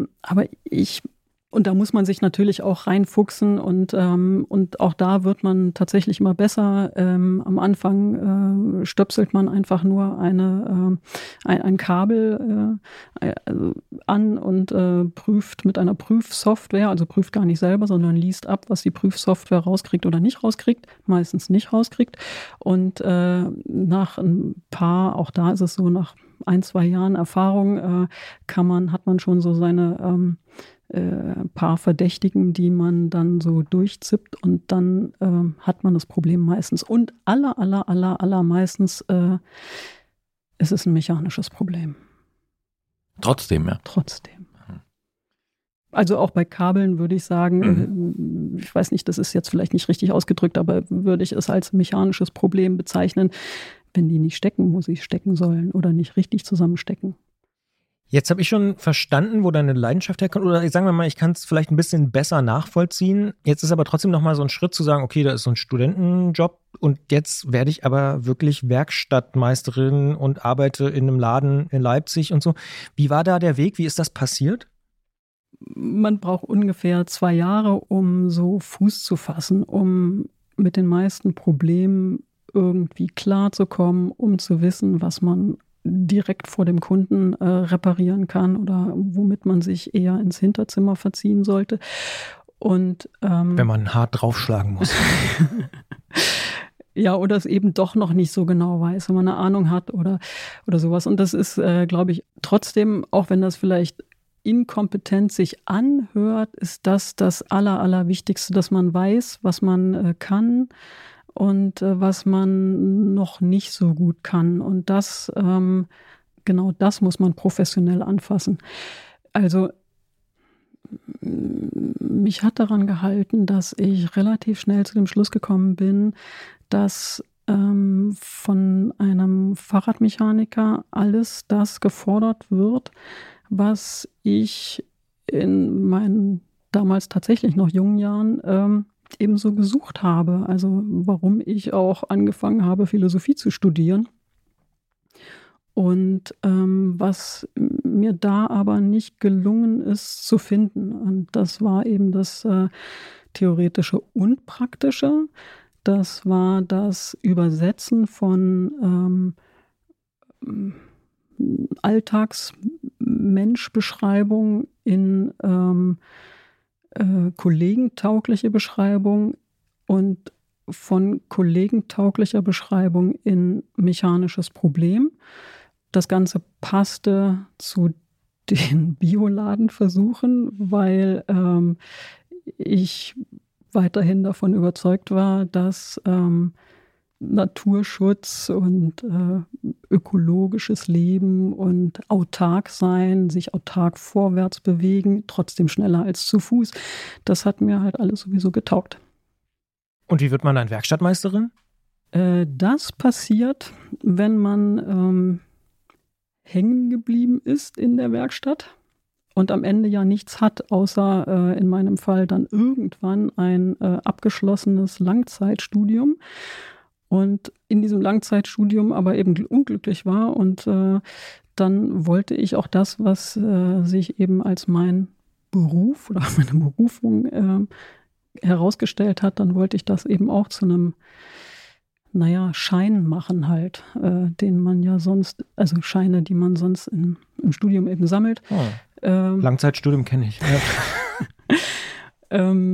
Und da muss man sich natürlich auch reinfuchsen und auch da wird man tatsächlich immer besser. Am Anfang stöpselt man einfach nur ein Kabel an und prüft mit einer Prüfsoftware, also prüft gar nicht selber, sondern liest ab, was die Prüfsoftware rauskriegt oder nicht rauskriegt, meistens nicht rauskriegt. Und nach ein paar, auch da ist es so, nach 1-2 Jahren Erfahrung hat man schon so seine paar Verdächtigen, die man dann so durchzippt und dann hat man das Problem meistens. Und allermeistens ist es ein mechanisches Problem. Trotzdem, ja. Trotzdem. Also auch bei Kabeln würde ich sagen, ich weiß nicht, das ist jetzt vielleicht nicht richtig ausgedrückt, aber würde ich es als mechanisches Problem bezeichnen, wenn die nicht stecken, wo sie stecken sollen oder nicht richtig zusammenstecken. Jetzt habe ich schon verstanden, wo deine Leidenschaft herkommt. Oder sagen wir mal, ich kann es vielleicht ein bisschen besser nachvollziehen. Jetzt ist aber trotzdem nochmal so ein Schritt zu sagen, okay, da ist so ein Studentenjob und jetzt werde ich aber wirklich Werkstattmeisterin und arbeite in einem Laden in Leipzig und so. Wie war da der Weg? Wie ist das passiert? Man braucht ungefähr 2 Jahre, um so Fuß zu fassen, um mit den meisten Problemen irgendwie klarzukommen, um zu wissen, was man direkt vor dem Kunden reparieren kann oder womit man sich eher ins Hinterzimmer verziehen sollte. Und wenn man hart draufschlagen muss. Ja, oder es eben doch noch nicht so genau weiß, wenn man eine Ahnung hat oder sowas. Und das ist, glaube ich, trotzdem, auch wenn das vielleicht inkompetent sich anhört, ist das Allerwichtigste, dass man weiß, was man kann und was man noch nicht so gut kann. Und das, genau das muss man professionell anfassen. Also mich hat daran gehalten, dass ich relativ schnell zu dem Schluss gekommen bin, dass von einem Fahrradmechaniker alles das gefordert wird, was ich in meinen damals tatsächlich noch jungen Jahren ebenso gesucht habe. Also warum ich auch angefangen habe, Philosophie zu studieren. Und was mir da aber nicht gelungen ist zu finden. Und das war eben das Theoretische und Praktische. Das war das Übersetzen von Alltagsmenschbeschreibung in kollegentaugliche Beschreibung und von kollegentauglicher Beschreibung in mechanisches Problem. Das Ganze passte zu den Bioladenversuchen, weil ich weiterhin davon überzeugt war, dass Naturschutz und ökologisches Leben und autark sein, sich autark vorwärts bewegen, trotzdem schneller als zu Fuß, das hat mir halt alles sowieso getaugt. Und wie wird man dann Werkstattmeisterin? Das passiert, wenn man hängen geblieben ist in der Werkstatt und am Ende ja nichts hat, außer in meinem Fall dann irgendwann ein abgeschlossenes Langzeitstudium. Und in diesem Langzeitstudium aber eben unglücklich war und dann wollte ich auch das, was sich eben als mein Beruf oder meine Berufung herausgestellt hat, dann wollte ich das eben auch zu einem Schein machen halt, den man ja sonst, also Scheine, die man sonst im Studium eben sammelt. Langzeitstudium kenne ich. Ja.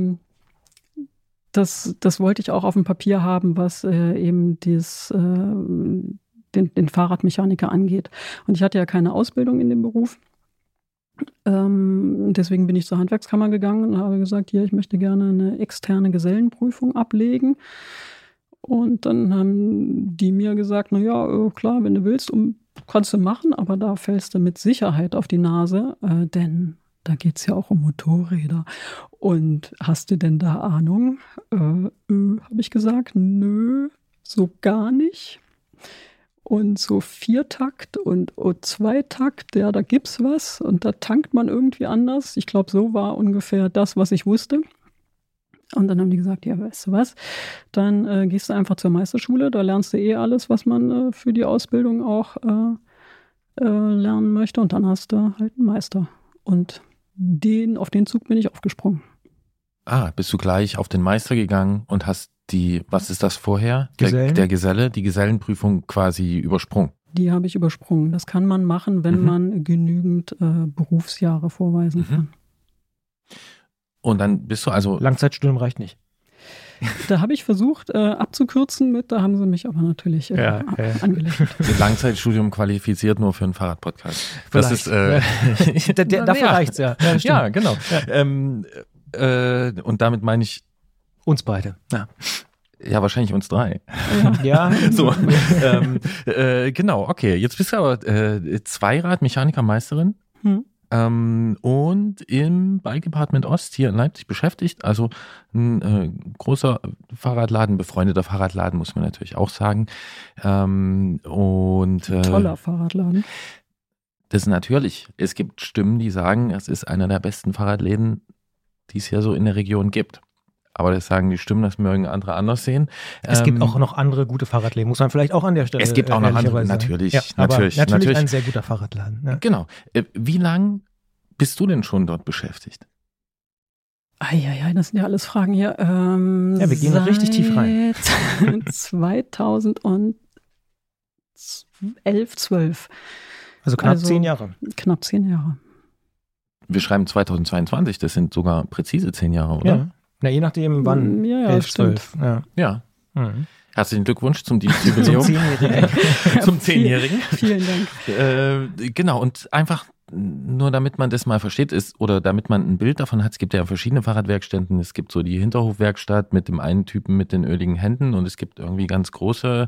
Das wollte ich auch auf dem Papier haben, was eben den Fahrradmechaniker angeht. Und ich hatte ja keine Ausbildung in dem Beruf. Deswegen bin ich zur Handwerkskammer gegangen und habe gesagt, hier, ich möchte gerne eine externe Gesellenprüfung ablegen. Und dann haben die mir gesagt, klar, wenn du willst, kannst du machen, aber da fällst du mit Sicherheit auf die Nase, denn da geht es ja auch um Motorräder. Und hast du denn da Ahnung? Habe ich gesagt, nö, so gar nicht. Und so 4-Takt und 2-Takt, ja, da gibt's was und da tankt man irgendwie anders. Ich glaube, so war ungefähr das, was ich wusste. Und dann haben die gesagt, ja, weißt du was, dann gehst du einfach zur Meisterschule, da lernst du alles, was man für die Ausbildung auch lernen möchte und dann hast du halt einen Meister. Und auf den Zug bin ich aufgesprungen. Bist du gleich auf den Meister gegangen und hast was ist das vorher? Gesellen? Die Gesellenprüfung quasi übersprungen. Die habe ich übersprungen. Das kann man machen, wenn man genügend Berufsjahre vorweisen kann. Und dann bist du also... Langzeitstudium reicht nicht. Da habe ich versucht abzukürzen da haben sie mich aber natürlich angelächelt. Langzeitstudium qualifiziert nur für einen Fahrradpodcast. Das ist... dafür reicht's ja. Ja, genau. Ja. Und damit meine ich... Uns beide. Ja, wahrscheinlich uns 3. Ja. So. Genau, okay. Jetzt bist du aber Zweirad-Mechanikermeisterin und im Bike Department Ost hier in Leipzig beschäftigt. Also ein großer Fahrradladen, befreundeter Fahrradladen, muss man natürlich auch sagen. Toller Fahrradladen. Das natürlich. Es gibt Stimmen, die sagen, es ist einer der besten Fahrradläden, die es hier so in der Region gibt. Aber das sagen die Stimmen, das mögen andere anders sehen. Es gibt auch noch andere gute Fahrradläden, muss man vielleicht auch an der Stelle Es gibt auch noch andere, natürlich. Ja, natürlich ein sehr guter Fahrradladen. Ja. Genau. Wie lang bist du denn schon dort beschäftigt? Das sind ja alles Fragen hier. Wir gehen richtig tief rein. 2011, 12. Also knapp 10 Jahre. Knapp 10 Jahre. Wir schreiben 2022, das sind sogar präzise 10 Jahre, oder? Ja. Na, je nachdem, wann. Ja, 11, stimmt. 12. Ja. Mhm. Herzlichen Glückwunsch zum Dienstjubiläum. Zum 10-Jährigen. Vielen Dank. Genau, und einfach nur damit man das mal versteht, damit man ein Bild davon hat, es gibt ja verschiedene Fahrradwerkstätten, es gibt so die Hinterhofwerkstatt mit dem einen Typen mit den öligen Händen und es gibt irgendwie ganz große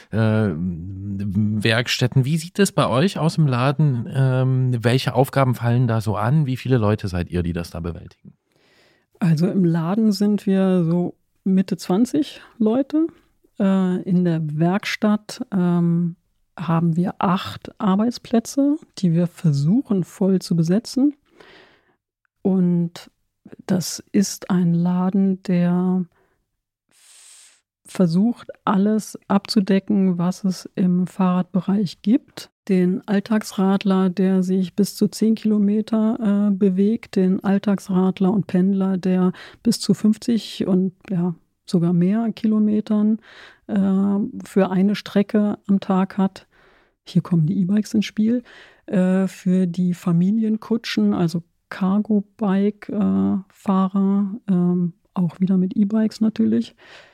Werkstätten. Wie sieht es bei euch aus im Laden? Welche Aufgaben fallen da so an? Wie viele Leute seid ihr, die das da bewältigen? Also im Laden sind wir so Mitte 20 Leute. In der Werkstatt haben wir 8 Arbeitsplätze, die wir versuchen voll zu besetzen. Und das ist ein Laden, der versucht, alles abzudecken, was es im Fahrradbereich gibt. Den Alltagsradler, der sich bis zu 10 Kilometer bewegt, den Alltagsradler und Pendler, der bis zu 50 und sogar mehr Kilometern für eine Strecke am Tag hat. Hier kommen die E-Bikes ins Spiel. Für die Familienkutschen, also Cargo-Bike-Fahrer, auch wieder mit E-Bikes natürlich.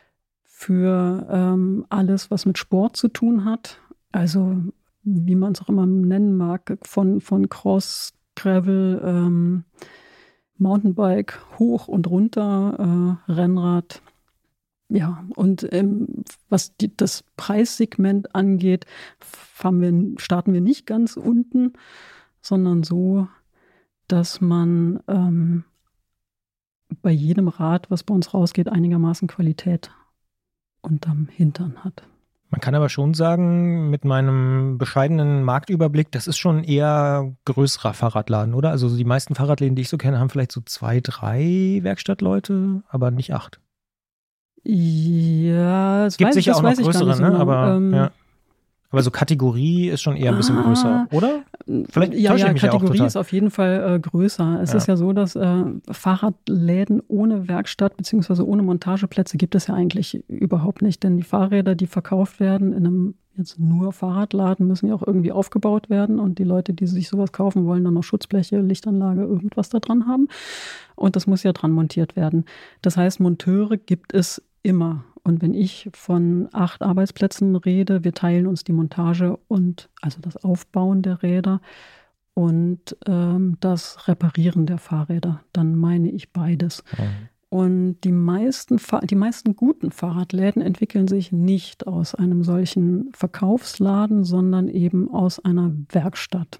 Für alles, was mit Sport zu tun hat. Also wie man es auch immer nennen mag, von Cross, Gravel, Mountainbike, hoch und runter, Rennrad. Ja, und was das Preissegment angeht, starten wir nicht ganz unten, sondern so, dass man bei jedem Rad, was bei uns rausgeht, einigermaßen Qualität unterm Hintern hat. Man kann aber schon sagen, mit meinem bescheidenen Marktüberblick, das ist schon eher größerer Fahrradladen, oder? Also die meisten Fahrradläden, die ich so kenne, haben vielleicht so 2, 3 Werkstattleute, aber nicht 8. Ja, es gibt sicher auch noch größere, ne? Aber ja. Aber so Kategorie ist schon eher ein bisschen größer, oder? Vielleicht täusche ich mich Kategorie ja auch total. ist auf jeden Fall größer. Es ist ja so, dass Fahrradläden ohne Werkstatt bzw. ohne Montageplätze gibt es ja eigentlich überhaupt nicht. Denn die Fahrräder, die verkauft werden in einem jetzt nur Fahrradladen, müssen ja auch irgendwie aufgebaut werden. Und die Leute, die sich sowas kaufen, wollen dann noch Schutzbleche, Lichtanlage, irgendwas da dran haben. Und das muss ja dran montiert werden. Das heißt, Monteure gibt es immer. Und wenn ich von 8 Arbeitsplätzen rede, wir teilen uns die Montage und also das Aufbauen der Räder und das Reparieren der Fahrräder, dann meine ich beides. Und die meisten guten Fahrradläden entwickeln sich nicht aus einem solchen Verkaufsladen, sondern eben aus einer Werkstatt.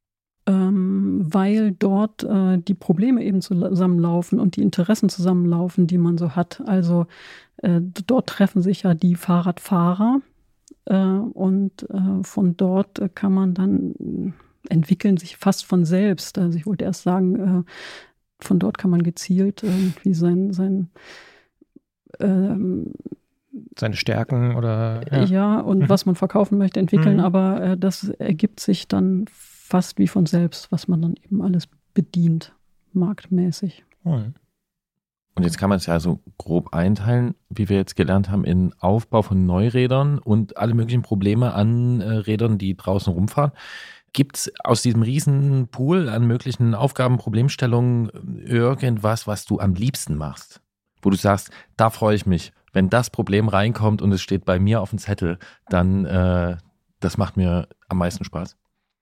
Weil dort die Probleme eben zusammenlaufen und die Interessen zusammenlaufen, die man so hat. Also dort treffen sich ja die Fahrradfahrer und von dort kann man dann entwickeln sich fast von selbst. Also ich wollte erst sagen, von dort kann man gezielt irgendwie seine Stärken oder und was man verkaufen möchte, entwickeln, aber das ergibt sich dann fast wie von selbst, was man dann eben alles bedient, marktmäßig. Und jetzt kann man es ja so grob einteilen, wie wir jetzt gelernt haben, in Aufbau von Neurädern und alle möglichen Probleme an Rädern, die draußen rumfahren. Gibt es aus diesem riesen Pool an möglichen Aufgaben, Problemstellungen irgendwas, was du am liebsten machst? Wo du sagst, da freue ich mich. Wenn das Problem reinkommt und es steht bei mir auf dem Zettel, dann das macht mir am meisten Spaß.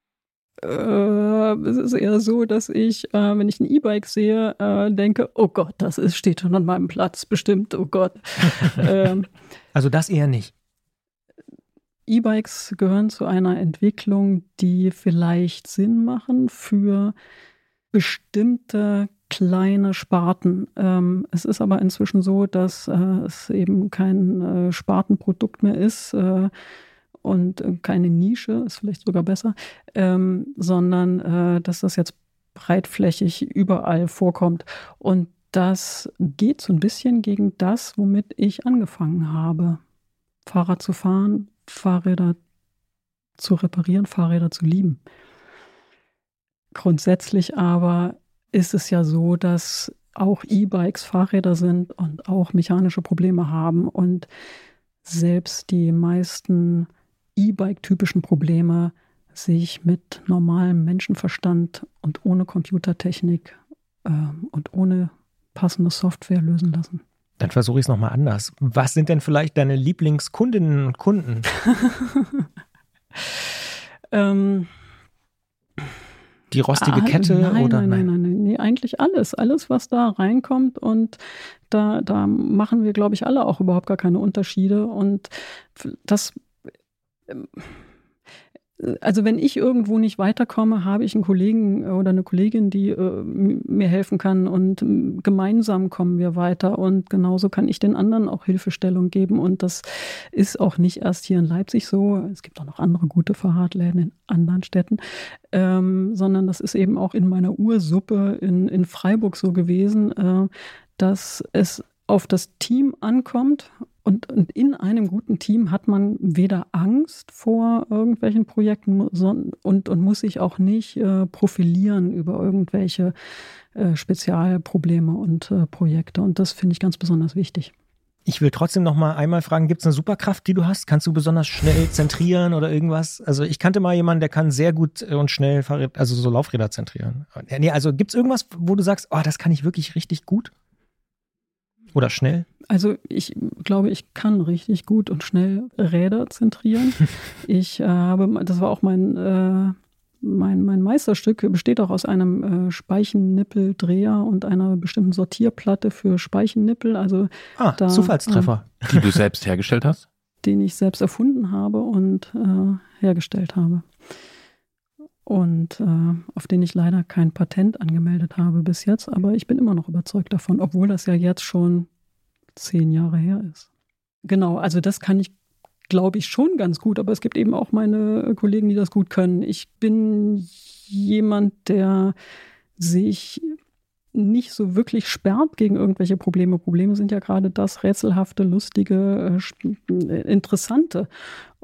Es ist eher so, dass ich, wenn ich ein E-Bike sehe, denke, oh Gott, steht schon an meinem Platz, bestimmt, oh Gott. Also das eher nicht. E-Bikes gehören zu einer Entwicklung, die vielleicht Sinn machen für bestimmte kleine Sparten. Es ist aber inzwischen so, dass es eben kein Spartenprodukt mehr ist, und keine Nische, ist vielleicht sogar besser, sondern dass das jetzt breitflächig überall vorkommt. Und das geht so ein bisschen gegen das, womit ich angefangen habe. Fahrrad zu fahren, Fahrräder zu reparieren, Fahrräder zu lieben. Grundsätzlich aber ist es ja so, dass auch E-Bikes Fahrräder sind und auch mechanische Probleme haben und selbst die meisten E-Bike-typischen Probleme sich mit normalem Menschenverstand und ohne Computertechnik und ohne passende Software lösen lassen. Dann versuche ich es nochmal anders. Was sind denn vielleicht deine Lieblingskundinnen und Kunden? Die rostige Kette? Nein, eigentlich alles. Alles, was da reinkommt, und da machen wir, glaube ich, alle auch überhaupt gar keine Unterschiede. Und das, also wenn ich irgendwo nicht weiterkomme, habe ich einen Kollegen oder eine Kollegin, die mir helfen kann, und gemeinsam kommen wir weiter, und genauso kann ich den anderen auch Hilfestellung geben, und das ist auch nicht erst hier in Leipzig so, es gibt auch noch andere gute Fahrradläden in anderen Städten, sondern das ist eben auch in meiner Ursuppe in Freiburg so gewesen, dass es auf das Team ankommt. Und in einem guten Team hat man weder Angst vor irgendwelchen Projekten und muss sich auch nicht profilieren über irgendwelche Spezialprobleme und Projekte. Und das finde ich ganz besonders wichtig. Ich will trotzdem noch mal einmal fragen, gibt es eine Superkraft, die du hast? Kannst du besonders schnell zentrieren oder irgendwas? Also ich kannte mal jemanden, der kann sehr gut und schnell so Laufräder zentrieren. Nee, also gibt es irgendwas, wo du sagst, oh, das kann ich wirklich richtig gut? Oder schnell? Also ich glaube, ich kann richtig gut und schnell Räder zentrieren. Das war auch mein Meisterstück, besteht auch aus einem Speichennippel-Dreher und einer bestimmten Sortierplatte für Speichennippel. Also Zufallstreffer. Die du selbst hergestellt hast? Den ich selbst erfunden habe und hergestellt habe. Und auf den ich leider kein Patent angemeldet habe bis jetzt, aber ich bin immer noch überzeugt davon, obwohl das ja jetzt schon 10 Jahre her ist. Genau, also das kann ich, glaube ich, schon ganz gut, aber es gibt eben auch meine Kollegen, die das gut können. Ich bin jemand, der sich nicht so wirklich sperrt gegen irgendwelche Probleme. Probleme sind ja gerade das Rätselhafte, Lustige, Interessante.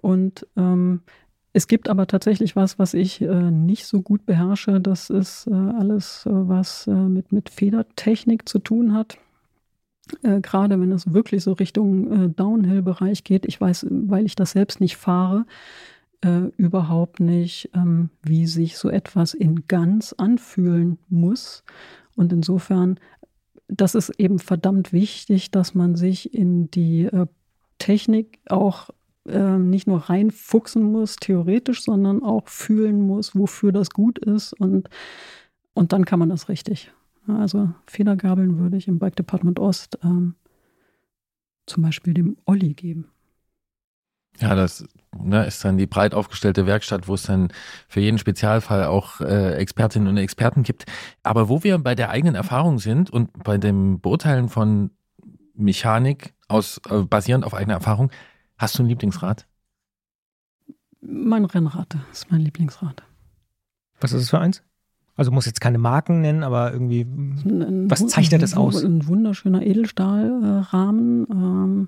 Und es gibt aber tatsächlich was ich nicht so gut beherrsche. Das ist alles, was mit Federtechnik zu tun hat. Gerade wenn es wirklich so Richtung Downhill-Bereich geht. Ich weiß, weil ich das selbst nicht fahre, überhaupt nicht, wie sich so etwas in Ganz anfühlen muss. Und insofern, das ist eben verdammt wichtig, dass man sich in die Technik auch nicht nur reinfuchsen muss, theoretisch, sondern auch fühlen muss, wofür das gut ist. Und dann kann man das richtig. Also Federgabeln würde ich im Bike Department Ost zum Beispiel dem Olli geben. Ja, das ist dann die breit aufgestellte Werkstatt, wo es dann für jeden Spezialfall auch Expertinnen und Experten gibt. Aber wo wir bei der eigenen Erfahrung sind und bei dem Beurteilen von Mechanik basierend auf eigener Erfahrung, hast du ein Lieblingsrad? Mein Rennrad ist mein Lieblingsrad. Was ist das für eins? Also muss jetzt keine Marken nennen, aber irgendwie, was zeichnet das aus? Ein wunderschöner Edelstahlrahmen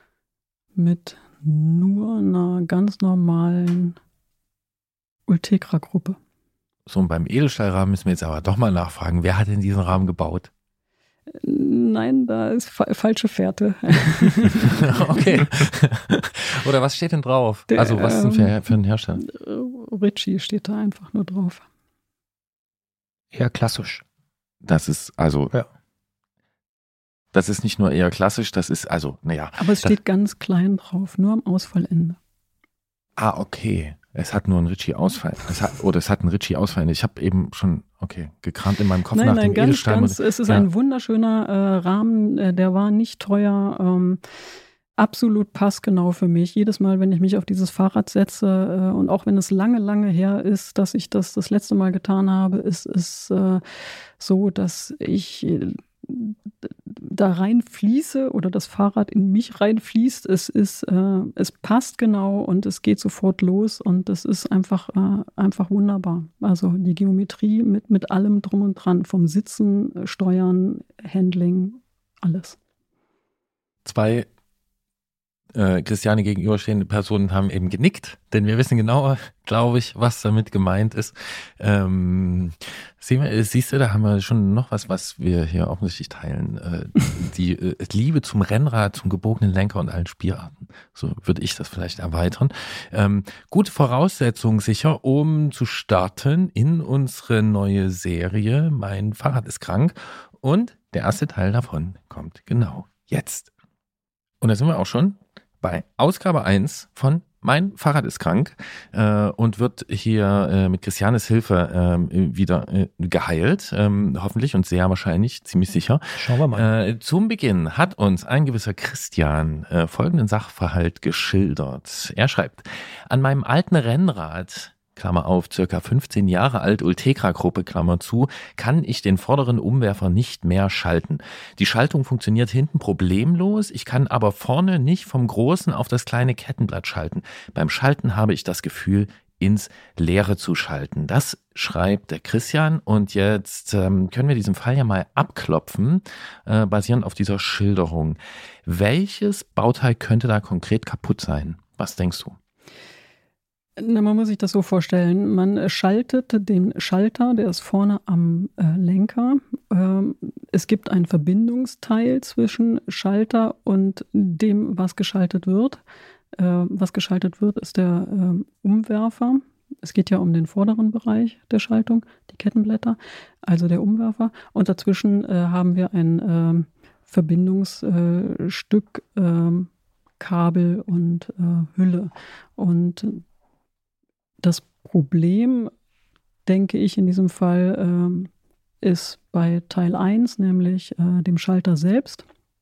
mit nur einer ganz normalen Ultegra-Gruppe. So, und beim Edelstahlrahmen müssen wir jetzt aber doch mal nachfragen, wer hat denn diesen Rahmen gebaut? Nein, da ist falsche Fährte. Okay. Oder was steht denn drauf? Also was ist denn für ein Hersteller? Ritchie steht da einfach nur drauf. Eher klassisch. Das ist also, ja. Das ist nicht nur eher klassisch, das ist also, naja. Aber es steht ganz klein drauf, nur am Ausfallende. Ah, okay. Es hat nur einen Ritchie-Ausfall. Es hat einen Ritchie-Ausfall. Ich habe eben schon, gekramt in meinem Kopf nach dem Edelstahl. Es ist ein wunderschöner Rahmen, der war nicht teuer, absolut passgenau für mich. Jedes Mal, wenn ich mich auf dieses Fahrrad setze und auch wenn es lange, lange her ist, dass ich das letzte Mal getan habe, ist es so, dass ich da reinfließe oder das Fahrrad in mich reinfließt. Es passt genau und es geht sofort los und es ist einfach wunderbar. Also die Geometrie mit allem drum und dran, vom Sitzen, Steuern, Handling, alles. Zwei Christiane gegenüberstehende Personen haben eben genickt, denn wir wissen genau, glaube ich, was damit gemeint ist. Siehst du, da haben wir schon noch was wir hier offensichtlich teilen. Die Liebe zum Rennrad, zum gebogenen Lenker und allen Spielarten. So würde ich das vielleicht erweitern. Gute Voraussetzung sicher, um zu starten in unsere neue Serie Mein Fahrrad ist krank. Und der erste Teil davon kommt genau jetzt. Und da sind wir auch schon bei Ausgabe 1 von Mein Fahrrad ist krank und wird hier mit Christianes Hilfe wieder geheilt, hoffentlich und sehr wahrscheinlich, ziemlich sicher. Schauen wir mal. Zum Beginn hat uns ein gewisser Christian folgenden Sachverhalt geschildert. Er schreibt, an meinem alten Rennrad, Klammer auf, circa 15 Jahre alt, Ultegra-Gruppe, Klammer zu, kann ich den vorderen Umwerfer nicht mehr schalten. Die Schaltung funktioniert hinten problemlos, ich kann aber vorne nicht vom großen auf das kleine Kettenblatt schalten. Beim Schalten habe ich das Gefühl, ins Leere zu schalten. Das schreibt der Christian und jetzt können wir diesen Fall ja mal abklopfen, basierend auf dieser Schilderung. Welches Bauteil könnte da konkret kaputt sein? Was denkst du? Man muss sich das so vorstellen, man schaltet den Schalter, der ist vorne am Lenker. Es gibt ein Verbindungsteil zwischen Schalter und dem, was geschaltet wird. Was geschaltet wird, ist der Umwerfer. Es geht ja um den vorderen Bereich der Schaltung, die Kettenblätter, also der Umwerfer. Und dazwischen haben wir ein Verbindungsstück, Kabel und Hülle. Und das Problem, denke ich, in diesem Fall ist bei Teil 1, nämlich dem Schalter selbst.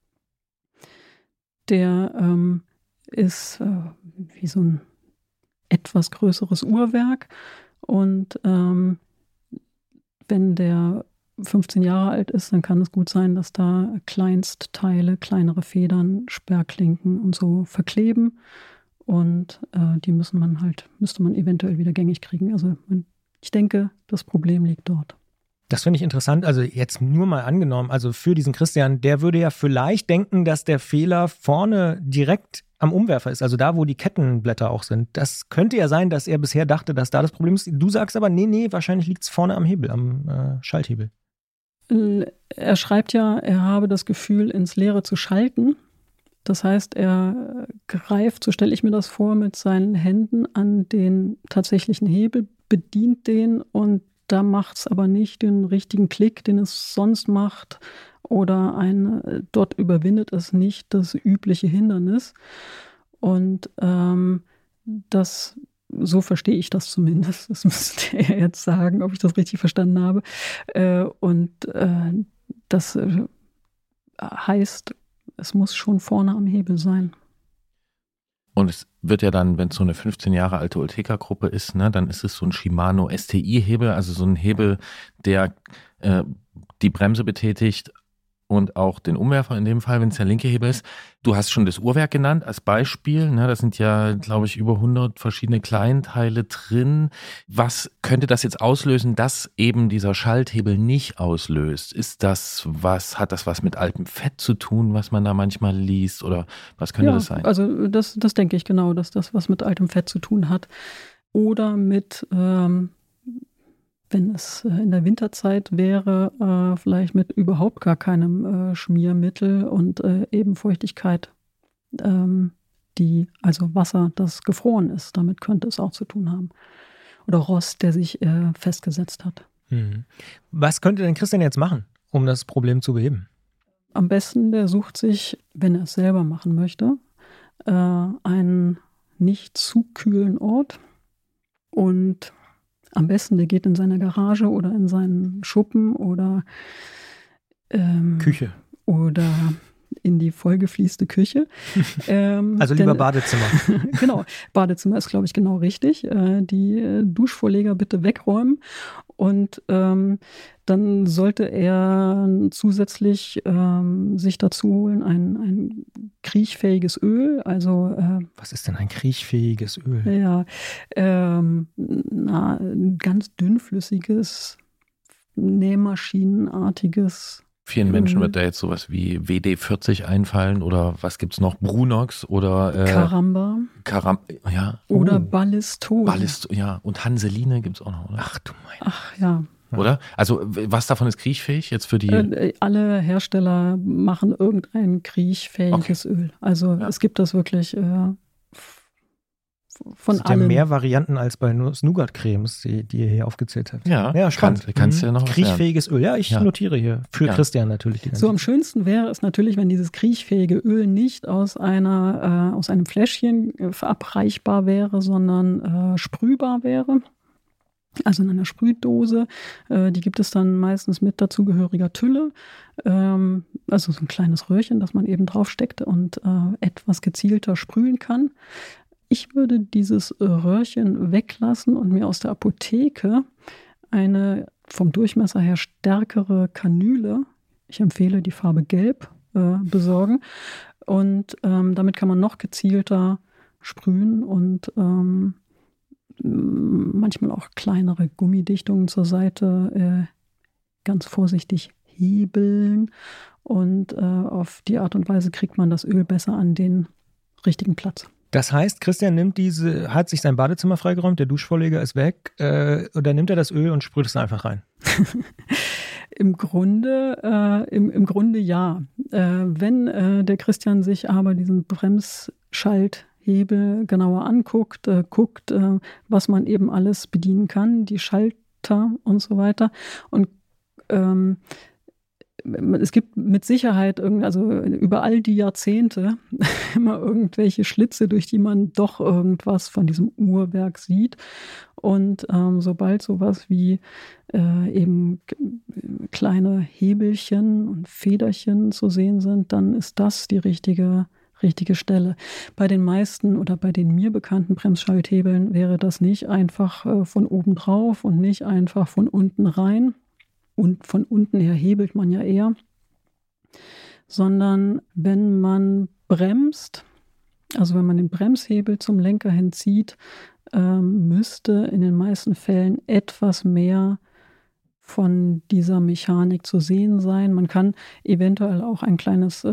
Der ist wie so ein etwas größeres Uhrwerk und wenn der 15 Jahre alt ist, dann kann es gut sein, dass da Kleinstteile, kleinere Federn, Sperrklinken und so verkleben. Und die müsste man eventuell wieder gängig kriegen. Also ich denke, das Problem liegt dort. Das finde ich interessant. Also jetzt nur mal angenommen, also für diesen Christian, der würde ja vielleicht denken, dass der Fehler vorne direkt am Umwerfer ist, also da, wo die Kettenblätter auch sind. Das könnte ja sein, dass er bisher dachte, dass da das Problem ist. Du sagst aber, nee, wahrscheinlich liegt es vorne am Hebel, am Schalthebel. Er schreibt ja, er habe das Gefühl, ins Leere zu schalten. Das heißt, er greift, so stelle ich mir das vor, mit seinen Händen an den tatsächlichen Hebel, bedient den und da macht es aber nicht den richtigen Klick, den es sonst macht, oder dort überwindet es nicht das übliche Hindernis. Und so verstehe ich das zumindest. Das müsste er jetzt sagen, ob ich das richtig verstanden habe. Das heißt, es muss schon vorne am Hebel sein. Und es wird ja dann, wenn es so eine 15 Jahre alte Ulteca-Gruppe ist, ne, dann ist es so ein Shimano STI-Hebel, also so ein Hebel, der die Bremse betätigt und auch den Umwerfer in dem Fall, wenn es der linke Hebel ist. Du hast schon das Uhrwerk genannt als Beispiel. Ne, da sind ja, glaube ich, über 100 verschiedene Kleinteile drin. Was könnte das jetzt auslösen, dass eben dieser Schalthebel nicht auslöst? Hat das was mit altem Fett zu tun, was man da manchmal liest? Oder was könnte das sein? Also das denke ich genau, dass das was mit altem Fett zu tun hat. Oder mit wenn es in der Winterzeit wäre, vielleicht mit überhaupt gar keinem Schmiermittel und eben Feuchtigkeit, also Wasser, das gefroren ist. Damit könnte es auch zu tun haben. Oder Rost, der sich festgesetzt hat. Was könnte denn Christian jetzt machen, um das Problem zu beheben? Am besten, der sucht sich, wenn er es selber machen möchte, einen nicht zu kühlen Ort und am besten, der geht in seine Garage oder in seinen Schuppen oder Küche. Oder in die vollgefließte Küche. Also lieber Badezimmer. Genau, Badezimmer ist, glaube ich, genau richtig. Die Duschvorleger bitte wegräumen. Und dann sollte er zusätzlich sich dazu holen ein kriechfähiges Öl. Also was ist denn ein kriechfähiges Öl? Ja, ganz dünnflüssiges, nähmaschinenartiges. Vielen Menschen wird da jetzt sowas wie WD-40 einfallen oder was gibt's noch? Brunox oder Caramba. Ja. Oder Ballistol. Ja. Und Hanseline gibt's auch noch, oder? Ach du mein. Ach ja. Oder? Also was davon ist kriechfähig jetzt für die? Alle Hersteller machen irgendein kriechfähiges Öl. Also es gibt das wirklich von allen. Ja, mehr Varianten als bei Nougat-Cremes, die ihr hier aufgezählt habt. Ja, spannend. Kannst du ja noch kriechfähiges Öl. Ja, ich notiere hier. Für Christian natürlich. So am schönsten wäre es natürlich, wenn dieses kriechfähige Öl nicht aus einem Fläschchen verabreichbar wäre, sondern sprühbar wäre. Also in einer Sprühdose. Die gibt es dann meistens mit dazugehöriger Tülle. Also so ein kleines Röhrchen, das man eben draufsteckt und etwas gezielter sprühen kann. Ich würde dieses Röhrchen weglassen und mir aus der Apotheke eine vom Durchmesser her stärkere Kanüle, ich empfehle die Farbe Gelb, besorgen. Und damit kann man noch gezielter sprühen und manchmal auch kleinere Gummidichtungen zur Seite ganz vorsichtig hebeln. Und auf die Art und Weise kriegt man das Öl besser an den richtigen Platz. Das heißt, Christian hat sich sein Badezimmer freigeräumt, der Duschvorleger ist weg, und dann nimmt er das Öl und sprüht es einfach rein. Im Grunde ja. Wenn der Christian sich aber diesen Bremsschalthebel genauer anguckt, guckt, was man eben alles bedienen kann, die Schalter und so weiter. Und es gibt mit Sicherheit über all die Jahrzehnte immer irgendwelche Schlitze, durch die man doch irgendwas von diesem Uhrwerk sieht. Und sobald sowas wie eben kleine Hebelchen und Federchen zu sehen sind, dann ist das die richtige Stelle. Bei den meisten oder bei den mir bekannten Bremsschalthebeln wäre das nicht einfach von oben drauf und nicht einfach von unten rein. Und von unten her hebelt man ja eher, sondern wenn man bremst, also wenn man den Bremshebel zum Lenker hinzieht, müsste in den meisten Fällen etwas mehr von dieser Mechanik zu sehen sein. Man kann eventuell auch ein kleines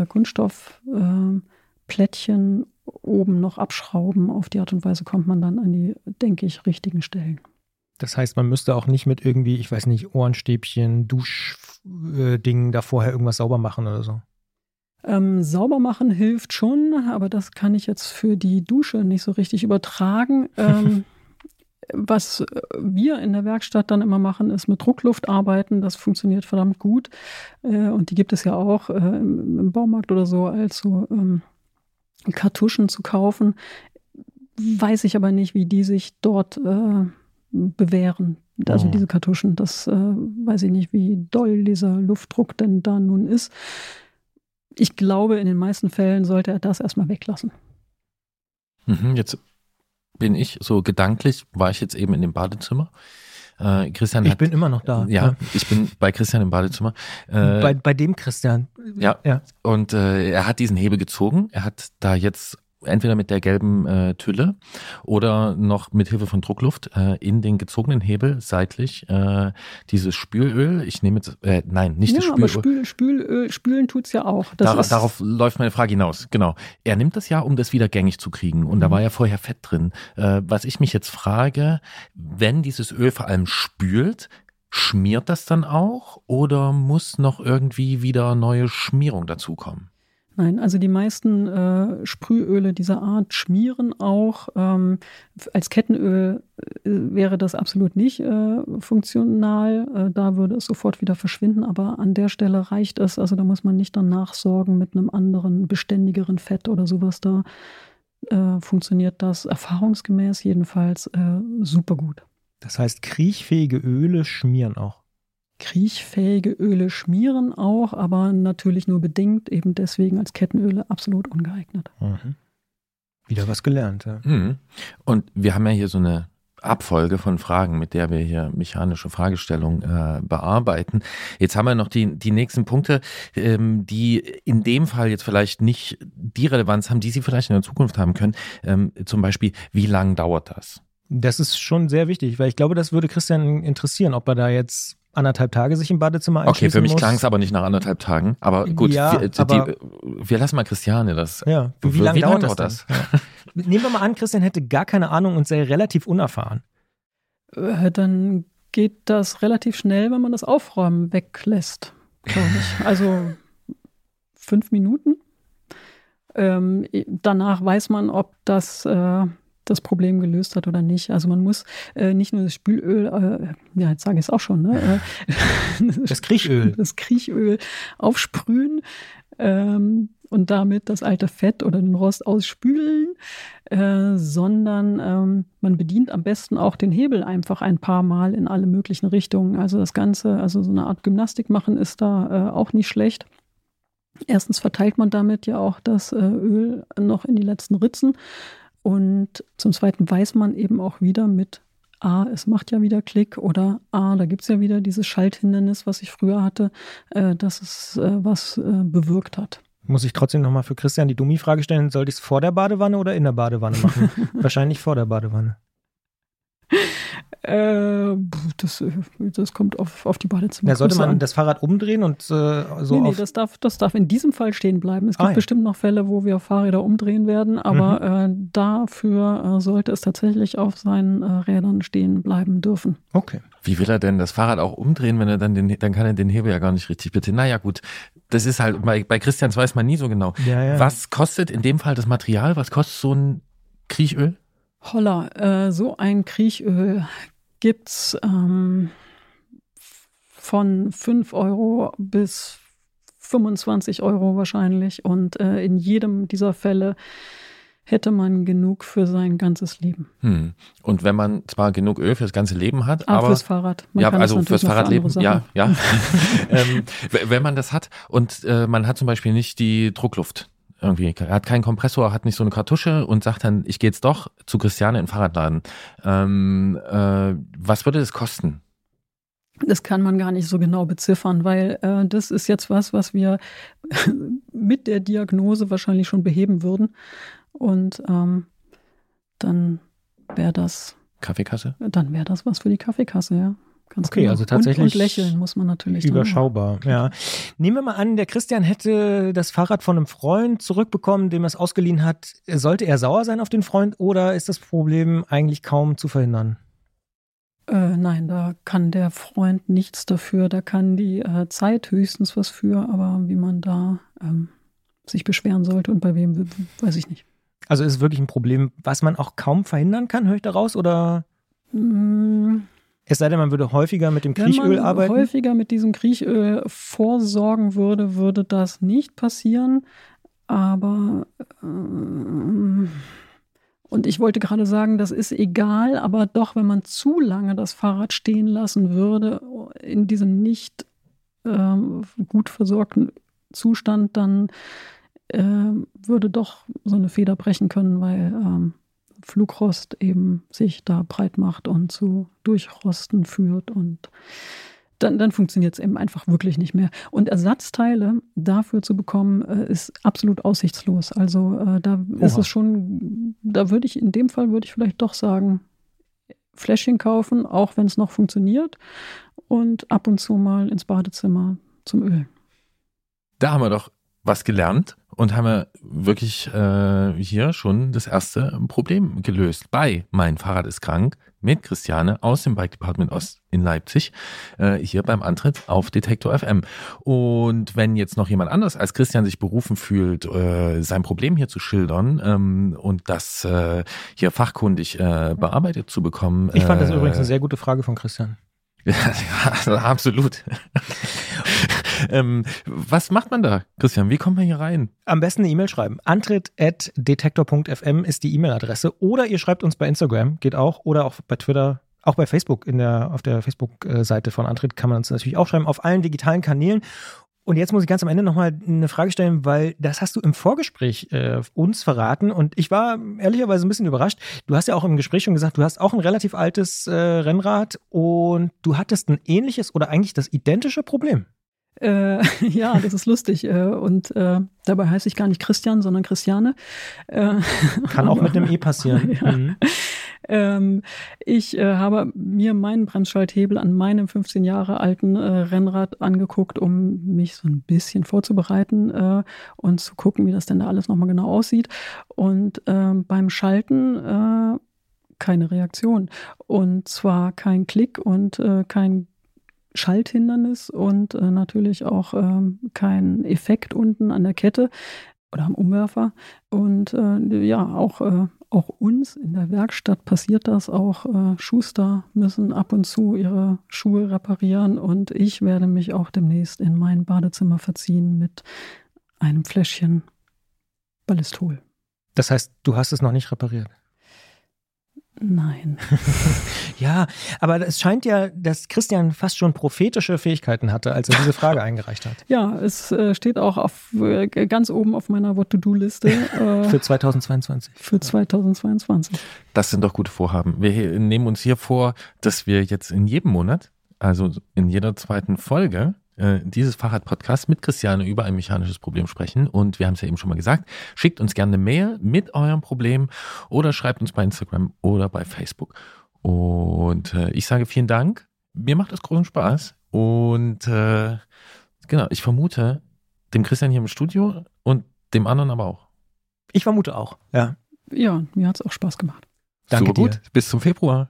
Kunststoffplättchen oben noch abschrauben. Auf die Art und Weise kommt man dann an die, denke ich, richtigen Stellen. Das heißt, man müsste auch nicht mit irgendwie, ich weiß nicht, Ohrenstäbchen, Duschdingen da vorher irgendwas sauber machen oder so. Sauber machen hilft schon, aber das kann ich jetzt für die Dusche nicht so richtig übertragen. Was wir in der Werkstatt dann immer machen, ist mit Druckluft arbeiten. Das funktioniert verdammt gut. Und die gibt es ja auch im Baumarkt oder so als so Kartuschen zu kaufen. Weiß ich aber nicht, wie die sich dort bewähren. Also diese Kartuschen, das weiß ich nicht, wie doll dieser Luftdruck denn da nun ist. Ich glaube, in den meisten Fällen sollte er das erstmal weglassen. Jetzt bin ich so gedanklich, war ich jetzt eben in dem Badezimmer. Christian ich bin immer noch da. Ja, ich bin bei Christian im Badezimmer. Bei dem Christian. Ja. Und er hat diesen Hebel gezogen. Er hat da jetzt entweder mit der gelben Tülle oder noch mit Hilfe von Druckluft in den gezogenen Hebel seitlich dieses Spülöl. Ich nehme jetzt, nein, nicht das Spülöl. Aber spülen tut's ja auch. Darauf läuft meine Frage hinaus, genau. Er nimmt das ja, um das wieder gängig zu kriegen und da war ja vorher Fett drin. Was ich mich jetzt frage, wenn dieses Öl vor allem spült, schmiert das dann auch oder muss noch irgendwie wieder neue Schmierung dazukommen? Nein, also die meisten Sprühöle dieser Art schmieren auch. Als Kettenöl wäre das absolut nicht funktional. Da würde es sofort wieder verschwinden. Aber an der Stelle reicht es. Also da muss man nicht dann nachsorgen mit einem anderen, beständigeren Fett oder sowas. Da funktioniert das erfahrungsgemäß jedenfalls super gut. Das heißt, kriechfähige Öle schmieren auch. Kriechfähige Öle schmieren auch, aber natürlich nur bedingt, eben deswegen als Kettenöle absolut ungeeignet. Wieder was gelernt, ja. Und wir haben ja hier so eine Abfolge von Fragen, mit der wir hier mechanische Fragestellungen bearbeiten. Jetzt haben wir noch die nächsten Punkte, die in dem Fall jetzt vielleicht nicht die Relevanz haben, die sie vielleicht in der Zukunft haben können. Zum Beispiel, wie lang dauert das? Das ist schon sehr wichtig, weil ich glaube, das würde Christian interessieren, ob er da jetzt 1,5 Tage sich im Badezimmer einschließen muss. Okay, für mich klang es aber nicht nach 1,5 Tagen. Aber gut, ja, wir lassen mal Christiane das. Ja, wie lange dauert das? Ja. Nehmen wir mal an, Christian hätte gar keine Ahnung und sei relativ unerfahren. Dann geht das relativ schnell, wenn man das Aufräumen weglässt, glaube ich. Also 5 Minuten. Danach weiß man, ob das Problem gelöst hat oder nicht. Also man muss nicht nur das Spülöl, jetzt sage ich es auch schon, ne? Das Kriechöl aufsprühen und damit das alte Fett oder den Rost ausspülen, sondern man bedient am besten auch den Hebel einfach ein paar Mal in alle möglichen Richtungen. Also das Ganze, also so eine Art Gymnastik machen ist da auch nicht schlecht. Erstens verteilt man damit ja auch das Öl noch in die letzten Ritzen. Und zum Zweiten weiß man eben auch wieder mit es macht ja wieder Klick oder da gibt es ja wieder dieses Schalthindernis, was ich früher hatte, dass es was bewirkt hat. Muss ich trotzdem nochmal für Christian die Dummi-Frage stellen, sollte ich es vor der Badewanne oder in der Badewanne machen? Wahrscheinlich vor der Badewanne. Das kommt auf die Badezimmer. Ja, sollte man das Fahrrad umdrehen und Nee, das darf in diesem Fall stehen bleiben. Es gibt bestimmt noch Fälle, wo wir Fahrräder umdrehen werden, aber dafür sollte es tatsächlich auf seinen Rädern stehen bleiben dürfen. Okay. Wie will er denn das Fahrrad auch umdrehen, wenn er dann kann er den Hebel ja gar nicht richtig bedienen. Naja, gut. Das ist halt, bei Christians weiß man nie so genau. Ja. Was kostet in dem Fall das Material? Was kostet so ein Kriechöl? Holla, so ein Kriechöl gibt's von 5 Euro bis 25 Euro wahrscheinlich. Und in jedem dieser Fälle hätte man genug für sein ganzes Leben. Und wenn man zwar genug Öl fürs ganze Leben hat, aber fürs Fahrrad. Man kann also fürs Fahrradleben, ja. Wenn man das hat und man hat zum Beispiel nicht die Druckluft. Irgendwie, er hat keinen Kompressor, hat nicht so eine Kartusche und sagt dann, ich gehe jetzt doch zu Christiane in den Fahrradladen. Was würde das kosten? Das kann man gar nicht so genau beziffern, weil das ist jetzt was wir mit der Diagnose wahrscheinlich schon beheben würden. Und dann wäre das Kaffeekasse? Dann wäre das was für die Kaffeekasse, ja. Ganz Okay, genau. also tatsächlich und lächeln muss man natürlich. überschaubar, ja. Nehmen wir mal an, der Christian hätte das Fahrrad von einem Freund zurückbekommen, dem er es ausgeliehen hat. Sollte er sauer sein auf den Freund oder ist das Problem eigentlich kaum zu verhindern? Nein, da kann der Freund nichts dafür. Da kann die Zeit höchstens was für, aber wie man da sich beschweren sollte und bei wem, weiß ich nicht. Also ist es wirklich ein Problem, was man auch kaum verhindern kann, höre ich daraus? Oder es sei denn, man würde häufiger mit dem Kriechöl arbeiten? Wenn man häufiger mit diesem Kriechöl vorsorgen würde, würde das nicht passieren. Aber und ich wollte gerade sagen, das ist egal, aber doch, wenn man zu lange das Fahrrad stehen lassen würde, in diesem nicht gut versorgten Zustand, dann würde doch so eine Feder brechen können, weil Flugrost eben sich da breit macht und zu Durchrosten führt und dann funktioniert es eben einfach wirklich nicht mehr. Und Ersatzteile dafür zu bekommen, ist absolut aussichtslos. Also da ist es schon, in dem Fall würde ich vielleicht doch sagen, Fläschchen kaufen, auch wenn es noch funktioniert und ab und zu mal ins Badezimmer zum Ölen. Da haben wir doch was gelernt und haben wir wirklich hier schon das erste Problem gelöst bei Mein Fahrrad ist krank mit Christiane aus dem Bike Department Ost in Leipzig, hier beim Antritt auf Detektor FM. Und wenn jetzt noch jemand anders als Christian sich berufen fühlt, sein Problem hier zu schildern und das hier fachkundig bearbeitet zu bekommen. Ich fand das übrigens eine sehr gute Frage von Christian. Ja, also absolut. Was macht man da, Christian? Wie kommt man hier rein? Am besten eine E-Mail schreiben. antritt@detektor.fm ist die E-Mail-Adresse. Oder ihr schreibt uns bei Instagram, geht auch. Oder auch bei Twitter, auch bei Facebook. Auf der Facebook-Seite von Antritt kann man uns natürlich auch schreiben. Auf allen digitalen Kanälen. Und jetzt muss ich ganz am Ende nochmal eine Frage stellen, weil das hast du im Vorgespräch uns verraten und ich war ehrlicherweise ein bisschen überrascht. Du hast ja auch im Gespräch schon gesagt, du hast auch ein relativ altes Rennrad und du hattest ein ähnliches oder eigentlich das identische Problem. Ja, das ist lustig. Und dabei heiße ich gar nicht Christian, sondern Christiane. Kann auch mit einem E passieren. Ja. Mhm. Ich habe mir meinen Bremsschalthebel an meinem 15 Jahre alten Rennrad angeguckt, um mich so ein bisschen vorzubereiten und zu gucken, wie das denn da alles nochmal genau aussieht. Und beim Schalten keine Reaktion. Und zwar kein Klick und kein Schalthindernis und natürlich auch kein Effekt unten an der Kette oder am Umwerfer. Und auch uns in der Werkstatt passiert das. Auch Schuster müssen ab und zu ihre Schuhe reparieren und ich werde mich auch demnächst in mein Badezimmer verziehen mit einem Fläschchen Ballistol. Das heißt, du hast es noch nicht repariert? Nein. Ja, aber es scheint ja, dass Christian fast schon prophetische Fähigkeiten hatte, als er diese Frage eingereicht hat. Ja, es steht auch ganz oben auf meiner What-to-Do-Liste. Für 2022. Für 2022. Das sind doch gute Vorhaben. Wir nehmen uns hier vor, dass wir jetzt in jedem Monat, also in jeder zweiten Folge, dieses Fahrrad-Podcast mit Christiane über ein mechanisches Problem sprechen. Und wir haben es ja eben schon mal gesagt, schickt uns gerne eine Mail mit eurem Problem oder schreibt uns bei Instagram oder bei Facebook. Und ich sage vielen Dank. Mir macht das großen Spaß. Und genau, ich vermute, dem Christian hier im Studio und dem anderen aber auch. Ich vermute auch, ja. Ja, mir hat es auch Spaß gemacht. Danke Super gut. dir. Bis zum Februar.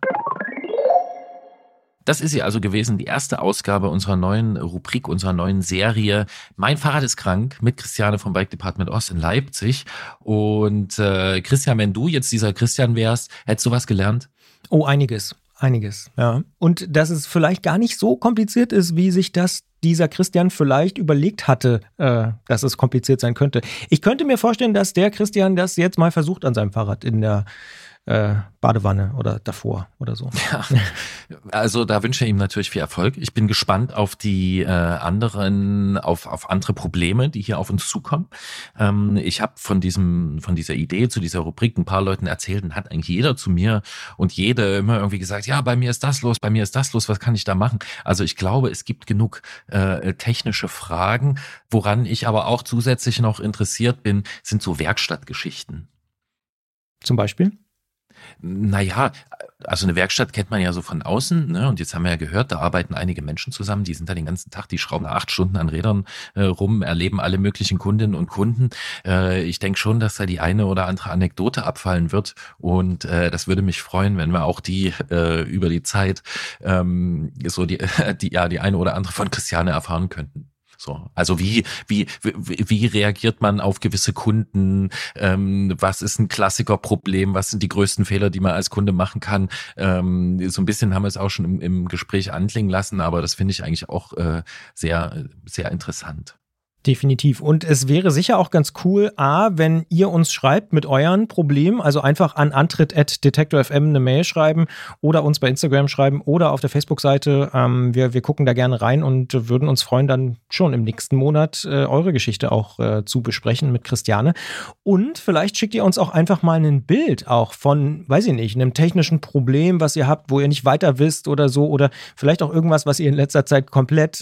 Das ist sie also gewesen, die erste Ausgabe unserer neuen Rubrik, unserer neuen Serie Mein Fahrrad ist krank mit Christiane vom Bike Department Ost in Leipzig. Und Christian, wenn du jetzt dieser Christian wärst, hättest du was gelernt? Oh, einiges, ja. Und dass es vielleicht gar nicht so kompliziert ist, wie sich das dieser Christian vielleicht überlegt hatte, dass es kompliziert sein könnte. Ich könnte mir vorstellen, dass der Christian das jetzt mal versucht an seinem Fahrrad in der Badewanne oder davor oder so. Ja, also da wünsche ich ihm natürlich viel Erfolg. Ich bin gespannt auf die auf andere Probleme, die hier auf uns zukommen. Ich habe von dieser Idee zu dieser Rubrik ein paar Leuten erzählt und hat eigentlich jeder zu mir und jede immer irgendwie gesagt, ja, bei mir ist das los, was kann ich da machen? Also ich glaube, es gibt genug technische Fragen. Woran ich aber auch zusätzlich noch interessiert bin, sind so Werkstattgeschichten. Zum Beispiel? Naja, also eine Werkstatt kennt man ja so von außen, ne? Und jetzt haben wir ja gehört, da arbeiten einige Menschen zusammen, die sind da den ganzen Tag, die schrauben 8 Stunden an Rädern rum, erleben alle möglichen Kundinnen und Kunden. Ich denke schon, dass da die eine oder andere Anekdote abfallen wird und das würde mich freuen, wenn wir auch die über die Zeit so die eine oder andere von Christiane erfahren könnten. So, also wie reagiert man auf gewisse Kunden? Was ist ein Klassikerproblem? Was sind die größten Fehler, die man als Kunde machen kann? So ein bisschen haben wir es auch schon im Gespräch anklingen lassen, aber das finde ich eigentlich auch sehr, sehr interessant. Definitiv. Und es wäre sicher auch ganz cool, wenn ihr uns schreibt mit euren Problemen, also einfach an antritt@detektor.fm eine Mail schreiben oder uns bei Instagram schreiben oder auf der Facebook-Seite. Wir gucken da gerne rein und würden uns freuen, dann schon im nächsten Monat eure Geschichte auch zu besprechen mit Christiane. Und vielleicht schickt ihr uns auch einfach mal ein Bild auch von, weiß ich nicht, einem technischen Problem, was ihr habt, wo ihr nicht weiter wisst oder so, oder vielleicht auch irgendwas, was ihr in letzter Zeit komplett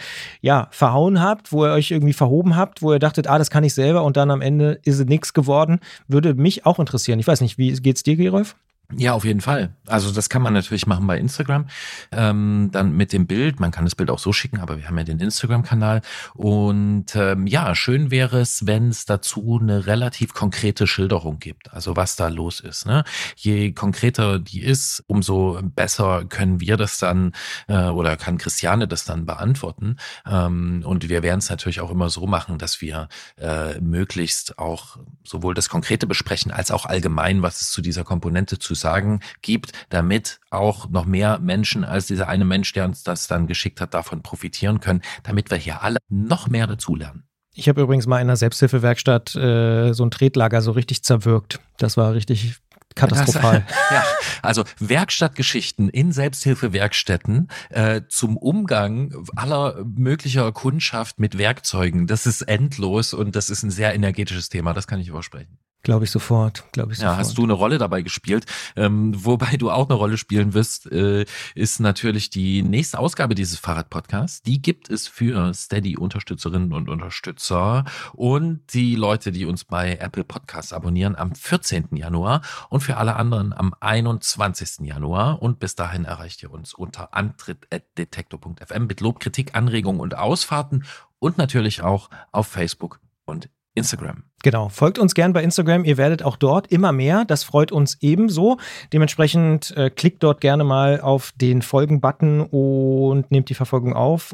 verhauen habt, wo ihr euch irgendwie verhoben habt, wo ihr dachtet, das kann ich selber und dann am Ende ist es nichts geworden, würde mich auch interessieren. Ich weiß nicht, wie geht's dir, Gerolf? Ja, auf jeden Fall. Also das kann man natürlich machen bei Instagram, dann mit dem Bild. Man kann das Bild auch so schicken, aber wir haben ja den Instagram-Kanal. Und schön wäre es, wenn es dazu eine relativ konkrete Schilderung gibt, also was da los ist. Ne? Je konkreter die ist, umso besser können wir das dann oder kann Christiane das dann beantworten. Und wir werden es natürlich auch immer so machen, dass wir möglichst auch sowohl das Konkrete besprechen, als auch allgemein, was es zu dieser Komponente zu sagen gibt, damit auch noch mehr Menschen als dieser eine Mensch, der uns das dann geschickt hat, davon profitieren können, damit wir hier alle noch mehr dazulernen. Ich habe übrigens mal in einer Selbsthilfewerkstatt so ein Tretlager so richtig zerwirkt. Das war richtig katastrophal. Ja, also Werkstattgeschichten in Selbsthilfewerkstätten zum Umgang aller möglicher Kundschaft mit Werkzeugen, das ist endlos und das ist ein sehr energetisches Thema, das kann ich übersprechen. Glaube ich sofort. Ja, hast du eine Rolle dabei gespielt? Wobei du auch eine Rolle spielen wirst, ist natürlich die nächste Ausgabe dieses Fahrrad-Podcasts. Die gibt es für Steady-Unterstützerinnen und Unterstützer und die Leute, die uns bei Apple Podcasts abonnieren, am 14. Januar und für alle anderen am 21. Januar. Und bis dahin erreicht ihr uns unter antritt@detektor.fm mit Lob, Kritik, Anregungen und Ausfahrten und natürlich auch auf Facebook und Instagram. Genau, folgt uns gern bei Instagram, ihr werdet auch dort immer mehr, das freut uns ebenso. Dementsprechend klickt dort gerne mal auf den Folgen-Button und nehmt die Verfolgung auf.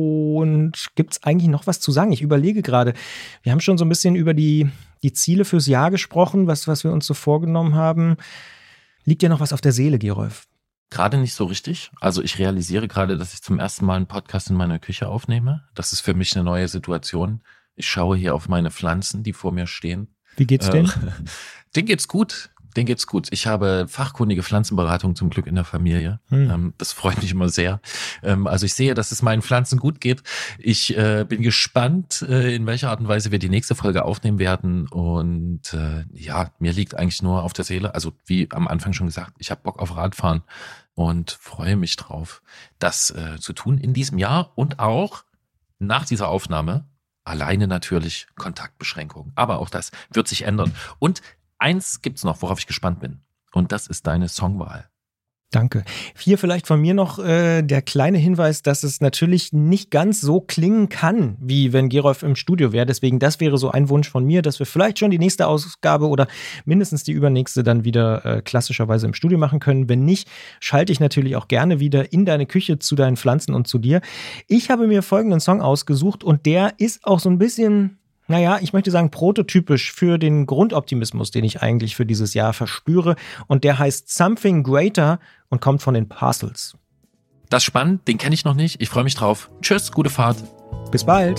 Und gibt es eigentlich noch was zu sagen? Ich überlege gerade, wir haben schon so ein bisschen über die Ziele fürs Jahr gesprochen, was wir uns so vorgenommen haben. Liegt dir noch was auf der Seele, Gerolf? Gerade nicht so richtig. Also ich realisiere gerade, dass ich zum ersten Mal einen Podcast in meiner Küche aufnehme. Das ist für mich eine neue Situation. Ich schaue hier auf meine Pflanzen, die vor mir stehen. Wie geht's denen? Denen geht's gut. Ich habe fachkundige Pflanzenberatung zum Glück in der Familie. Das freut mich immer sehr. Also ich sehe, dass es meinen Pflanzen gut geht. Ich bin gespannt, in welcher Art und Weise wir die nächste Folge aufnehmen werden. Und mir liegt eigentlich nur auf der Seele, also wie am Anfang schon gesagt, ich habe Bock auf Radfahren und freue mich drauf, das zu tun in diesem Jahr und auch nach dieser Aufnahme. Alleine natürlich Kontaktbeschränkungen. Aber auch das wird sich ändern. Und eins gibt's noch, worauf ich gespannt bin. Und das ist deine Songwahl. Danke. Hier vielleicht von mir noch der kleine Hinweis, dass es natürlich nicht ganz so klingen kann, wie wenn Gerolf im Studio wäre. Deswegen, das wäre so ein Wunsch von mir, dass wir vielleicht schon die nächste Ausgabe oder mindestens die übernächste dann wieder klassischerweise im Studio machen können. Wenn nicht, schalte ich natürlich auch gerne wieder in deine Küche zu deinen Pflanzen und zu dir. Ich habe mir folgenden Song ausgesucht und der ist auch so ein bisschen... ich möchte sagen, prototypisch für den Grundoptimismus, den ich eigentlich für dieses Jahr verspüre. Und der heißt Something Greater und kommt von den Parcels. Das ist spannend, den kenne ich noch nicht. Ich freue mich drauf. Tschüss, gute Fahrt. Bis bald.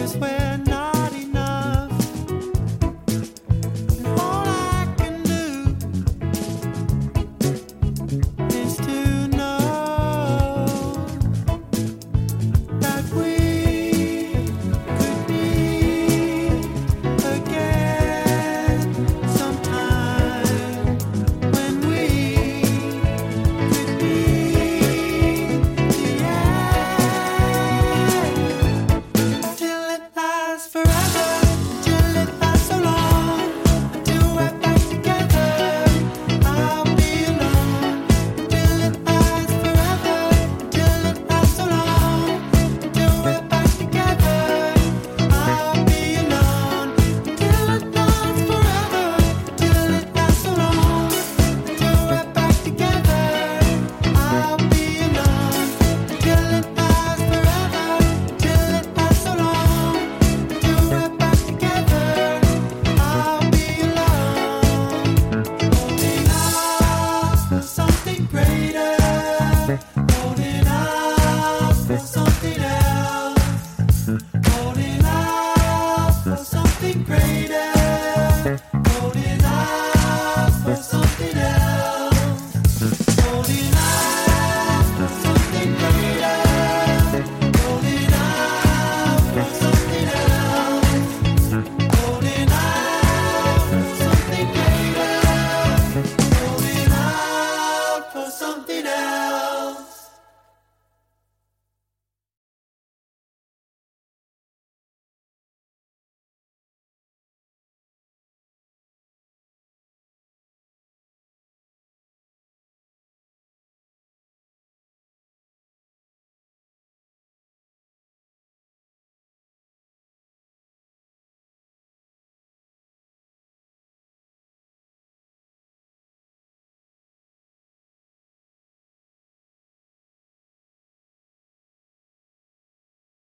is where